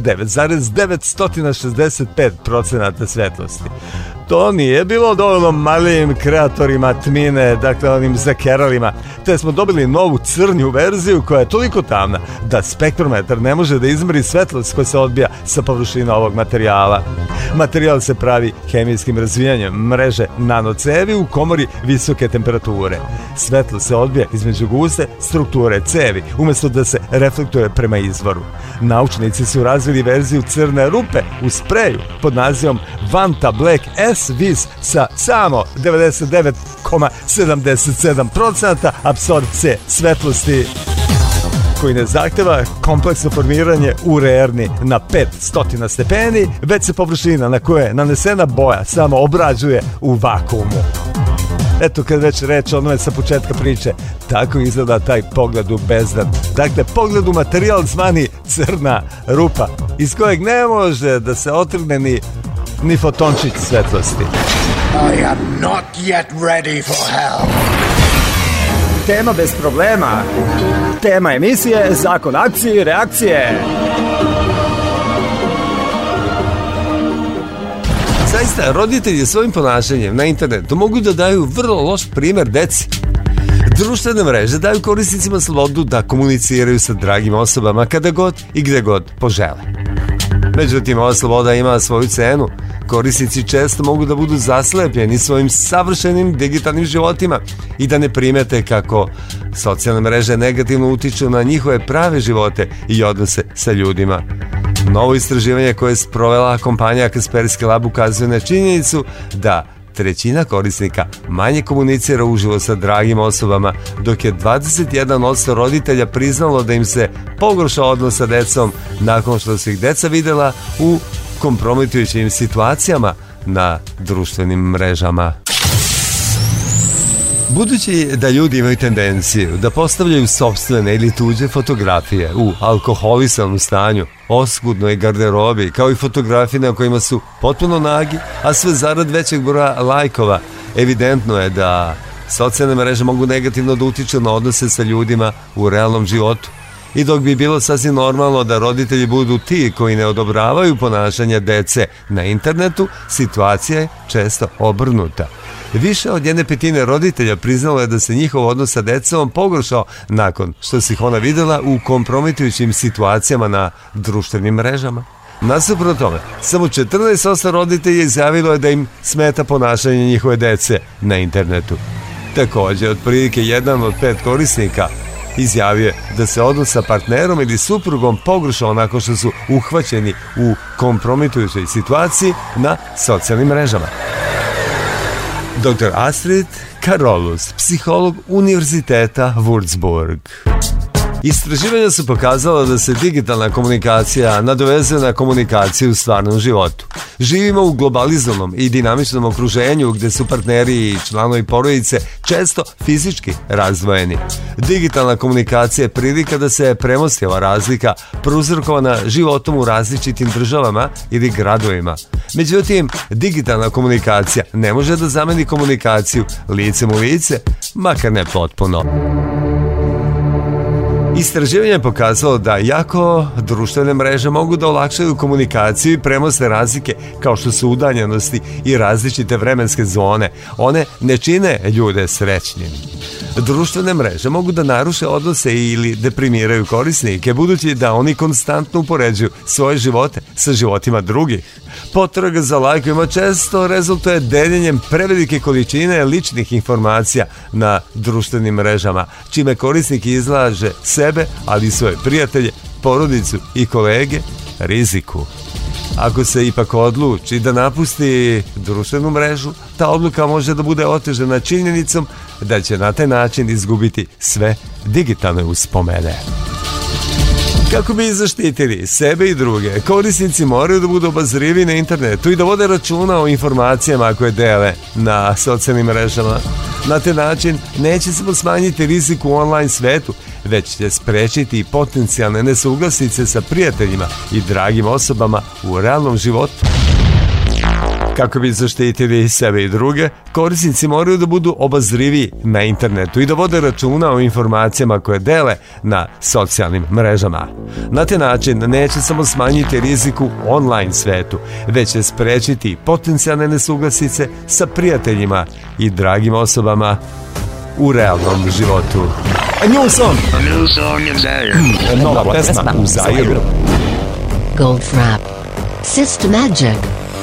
99,965% svetlosti. To nije bilo dovoljno malim kreatorima tmine, dakle onim zakeralima, te smo dobili novu crnju verziju koja je toliko tamna da spektrometar ne može da izmeri svetlost koja se odbija sa površina ovog materijala. Materijal se pravi hemijskim razvijanjem mreže nanocevi u komori visoke temperature. Svetlost se odbija između guste strukture cevi, umjesto da se reflektuje prema izvoru. Naučnici su razvili verziju crne rupe u spreju pod nazivom Vanta Black S-Vis sa samo 99,77% apsorpcije svetlosti, koji ne zahteva kompleksno formiranje u reerni na 500 stepeni, već se površina na koje je nanesena boja samo obrađuje u vakuumu. Eto, kad već reč onome sa početka priče, tako izgleda taj pogled u bezdan. Dakle, pogled u materijal zvani crna rupa, iz kojeg ne može da se otrgne ni fotončić svetlosti. I am not yet ready for hell. Tema bez problema. Tema emisije Zakon akcije i reakcije. Zaista, roditelji svojim ponašanjem na internetu mogu da daju vrlo loš primjer deci. Društvene mreže daju korisnicima slobodu da komuniciraju sa dragim osobama kada god i gde god požele. Međutim, ova sloboda ima svoju cenu. Korisnici često mogu da budu zaslepljeni svojim savršenim digitalnim životima i da ne primete kako socijalne mreže negativno utiču na njihove prave živote i odnose sa ljudima. Novo istraživanje koje je sprovela kompanija Kaspersky Lab ukazuje na činjenicu da 1/3 korisnika manje komunicira uživo sa dragim osobama, dok je 21% roditelja priznalo da im se pogoršao odnos sa decom nakon što su ih deca videla u kompromitujućim situacijama na društvenim mrežama. Budući da ljudi imaju tendenciju da postavljaju sopstvene ili tuđe fotografije u alkoholisanom stanju, oskudnoj garderobi, kao i fotografije na kojima su potpuno nagi, a sve zarad većeg broja lajkova, evidentno je da socijalne mreže mogu negativno da utiču na odnose sa ljudima u realnom životu. I dok bi bilo sasvim normalno da roditelji budu ti koji ne odobravaju ponašanje dece na internetu, situacija je često obrnuta. Više od 1/5 roditelja priznalo je da se njihov odnos sa decom pogoršao nakon što se ih ona videla u kompromitujućim situacijama na društvenim mrežama. Nasuprot tome, samo 14% roditelja izjavilo je da im smeta ponašanje njihove dece na internetu. Također, otprilike 1 od 5 korisnika izjavio je da se odnos sa partnerom ili suprugom pogoršao nakon što su uhvaćeni u kompromitujućoj situaciji na socijalnim mrežama. Dr. Astrid Karolus, psiholog Univerziteta Würzburg. Istraživanja su pokazala da se digitalna komunikacija nadovezuje na komunikaciju u stvarnom životu. Živimo u globalizovanom i dinamičnom okruženju gdje su partneri i članovi porodice često fizički razdvojeni. Digitalna komunikacija je prilika da se premosti ova razlika prouzrokovana životom u različitim državama ili gradovima. Međutim, digitalna komunikacija ne može da zameni komunikaciju licem u lice, makar ne potpuno. Istraživanje je pokazalo da jako društvene mreže mogu da olakšaju komunikaciju i premoste razlike kao što su udaljenosti i različite vremenske zone. One ne čine ljude srećnim. Društvene mreže mogu da naruše odnose ili deprimiraju korisnike, budući da oni konstantno upoređuju svoje živote sa životima drugih. Potraga za lajkovima često rezultuje deljenjem prevelike količine ličnih informacija na društvenim mrežama, čime korisnik izlaže sebe, ali i svoje prijatelje, porodicu i kolege riziku. Ako se ipak odluči da napusti društvenu mrežu, ta odluka može da bude otežana činjenicom da će na taj način izgubiti sve digitalne uspomene. Kako bi zaštitili sebe i druge, korisnici moraju da budu obazrivi na internetu i da vode računa o informacijama koje dele na socijalnim mrežama. Na taj način neće samo smanjiti rizik u online svetu, već će sprečiti potencijalne nesuglasice sa prijateljima i dragim osobama u realnom životu. Kako bi zaštitili sebe i druge, korisnici moraju da budu obazrivi na internetu i da vode računa o informacijama koje dele na socijalnim mrežama. Na taj način neće samo smanjiti rizik u online svetu, već će sprečiti potencijalne nesuglasice sa prijateljima i dragim osobama u realnom životu. A new song in Zaire. Nova pesma u Zairu. Goldfrapp. Sister Magic.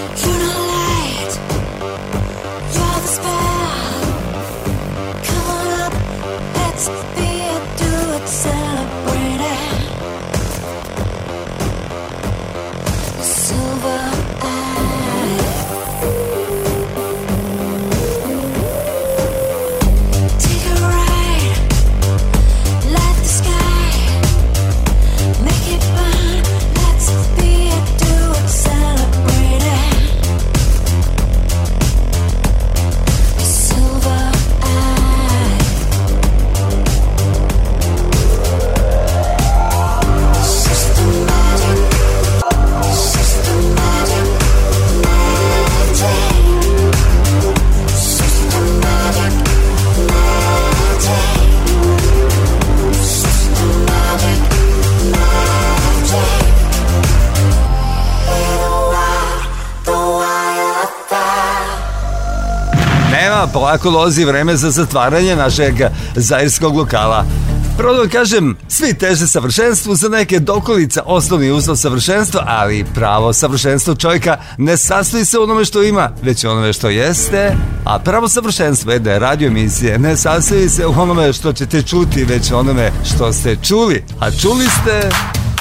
Polako lozi vreme za zatvaranje našeg zairskog lokala. Prvo da vam kažem, svi teže savršenstvu, za neke dokolica osnovni uslov savršenstva, ali pravo savršenstvo čovjeka ne sastoji se u onome što ima, već u onome što jeste, a pravo savršenstvo jedne radio emisije ne sastoji se u onome što ćete čuti, već u onome što ste čuli, a čuli ste...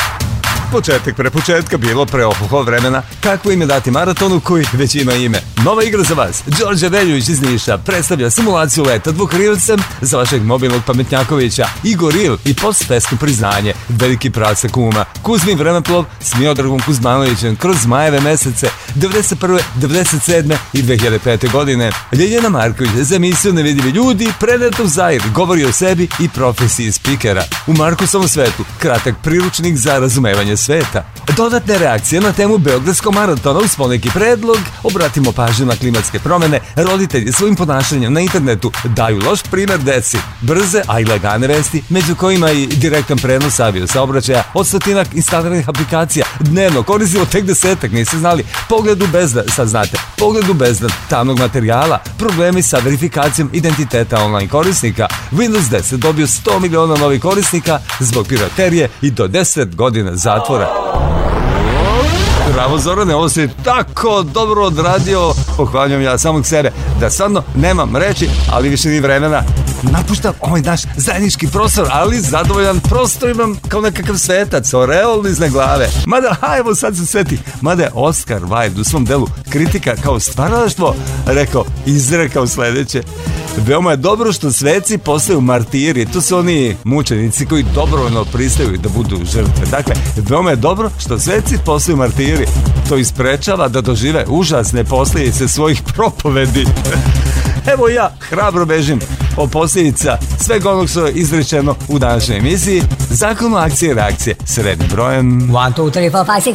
Početak pre početka bilo pre ohoho vremena. Kako ime dati maratonu koji već ima ime? Nova igra za vas. Đorđe Veljović iz Niša predstavlja simulaciju leta dvokrilcem za vašeg mobilnog pametnjakovića. Igor Il i post-pesno priznanje. Veliki praca kuma. Kuzmin vremeplov s Miodragom Kuzmanovićem kroz Zmajeve mesece 91. 97. i 2005. godine. Ljeljana Marković za emisiju Nevidljivi ljudi predat u Zair govori o sebi i profesiji spikera. U Markusovom svetu kratak priručnik za razumevanje sveta. Dodatne reakcije na temu Beogradskog maratona uz poneki predlog, obratimo pažnju na klimatske promene, roditelji svojim ponašanjem na internetu daju loš primjer deci, brze, a i lagane vesti, među kojima i direktan prenos avio saobraćaja od stotinak instaliranih aplikacija dnevno koristimo tek 10, niste znali, pogled u bezdan, sad znate, pogled u bezdan tamnog materijala, problemi sa verifikacijom identiteta online korisnika, Windows 10 dobio 100 miliona novih korisnika zbog piraterije i do 10 godina zatvora. Bravo Zorane, ovo si tako dobro odradio. Pohvaljujem ja samog sebe da stvarno nemam reći, ali više ni vremena. Napuštam ovaj naš zajednički prostor, ali zadovoljan prostor imam kao nekakav svetac, oreol iznad glave. Mada, evo sad se sveti, mada je Oscar Wilde u svom delu Kritika kao stvaralaštvo izrekao sledeće: veoma je dobro što sveci postaju martiri. To su oni mučenici koji dobrovoljno pristaju da budu žrtve. Dakle, veoma je dobro što sveci postaju martiri. To isprečava da dožive užasne posljedice svojih propovedi. Evo ja hrabro bežim od posljedica svega onog što je izrečeno u današnjoj emisiji. Zakon akcije i reakcije s rednim brojem 1, 2, 3, 4, 5, 6, 7, 8, 9, 10,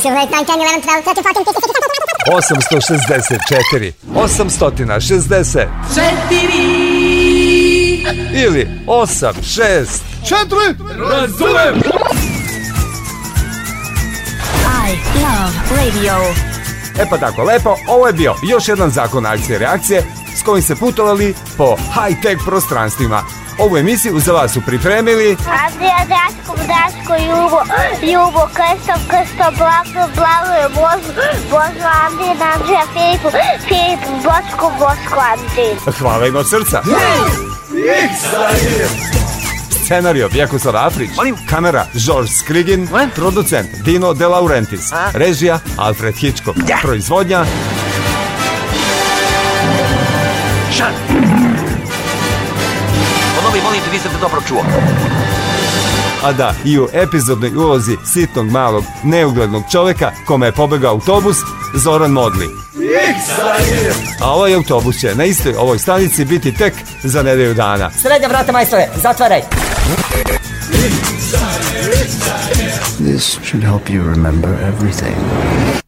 11, 12, 13, 864 ili 864. Razumem! I love radio. E pa tako, lepo, ovo je bio još jedan zakon akcije i reakcije s kojim se putovali po high-tech prostranstvima. Ovu emisiju za vas su pripremili Andrija, Daško, Ljubo, Krsto, Blago, Božo, Andrija, Filip, Boško, Andrija. Hvala im od srca. Scenario Vjekoslav Afrić, kamera George Skrigin, producent Dino De Laurentiis, režija Alfred Hitchcock, proizvodnja Šan! Ponovi, molim te, nisam te dobro čuo. A da, i u epizodnoj ulozi sitnog malog neuglednog čoveka kome je pobegao autobus, Zoran Modli. A ovaj autobus će na istoj ovoj stanici biti tek za nedelju dana. Srednja vrata, majstore, zatvaraj! This should help you remember everything.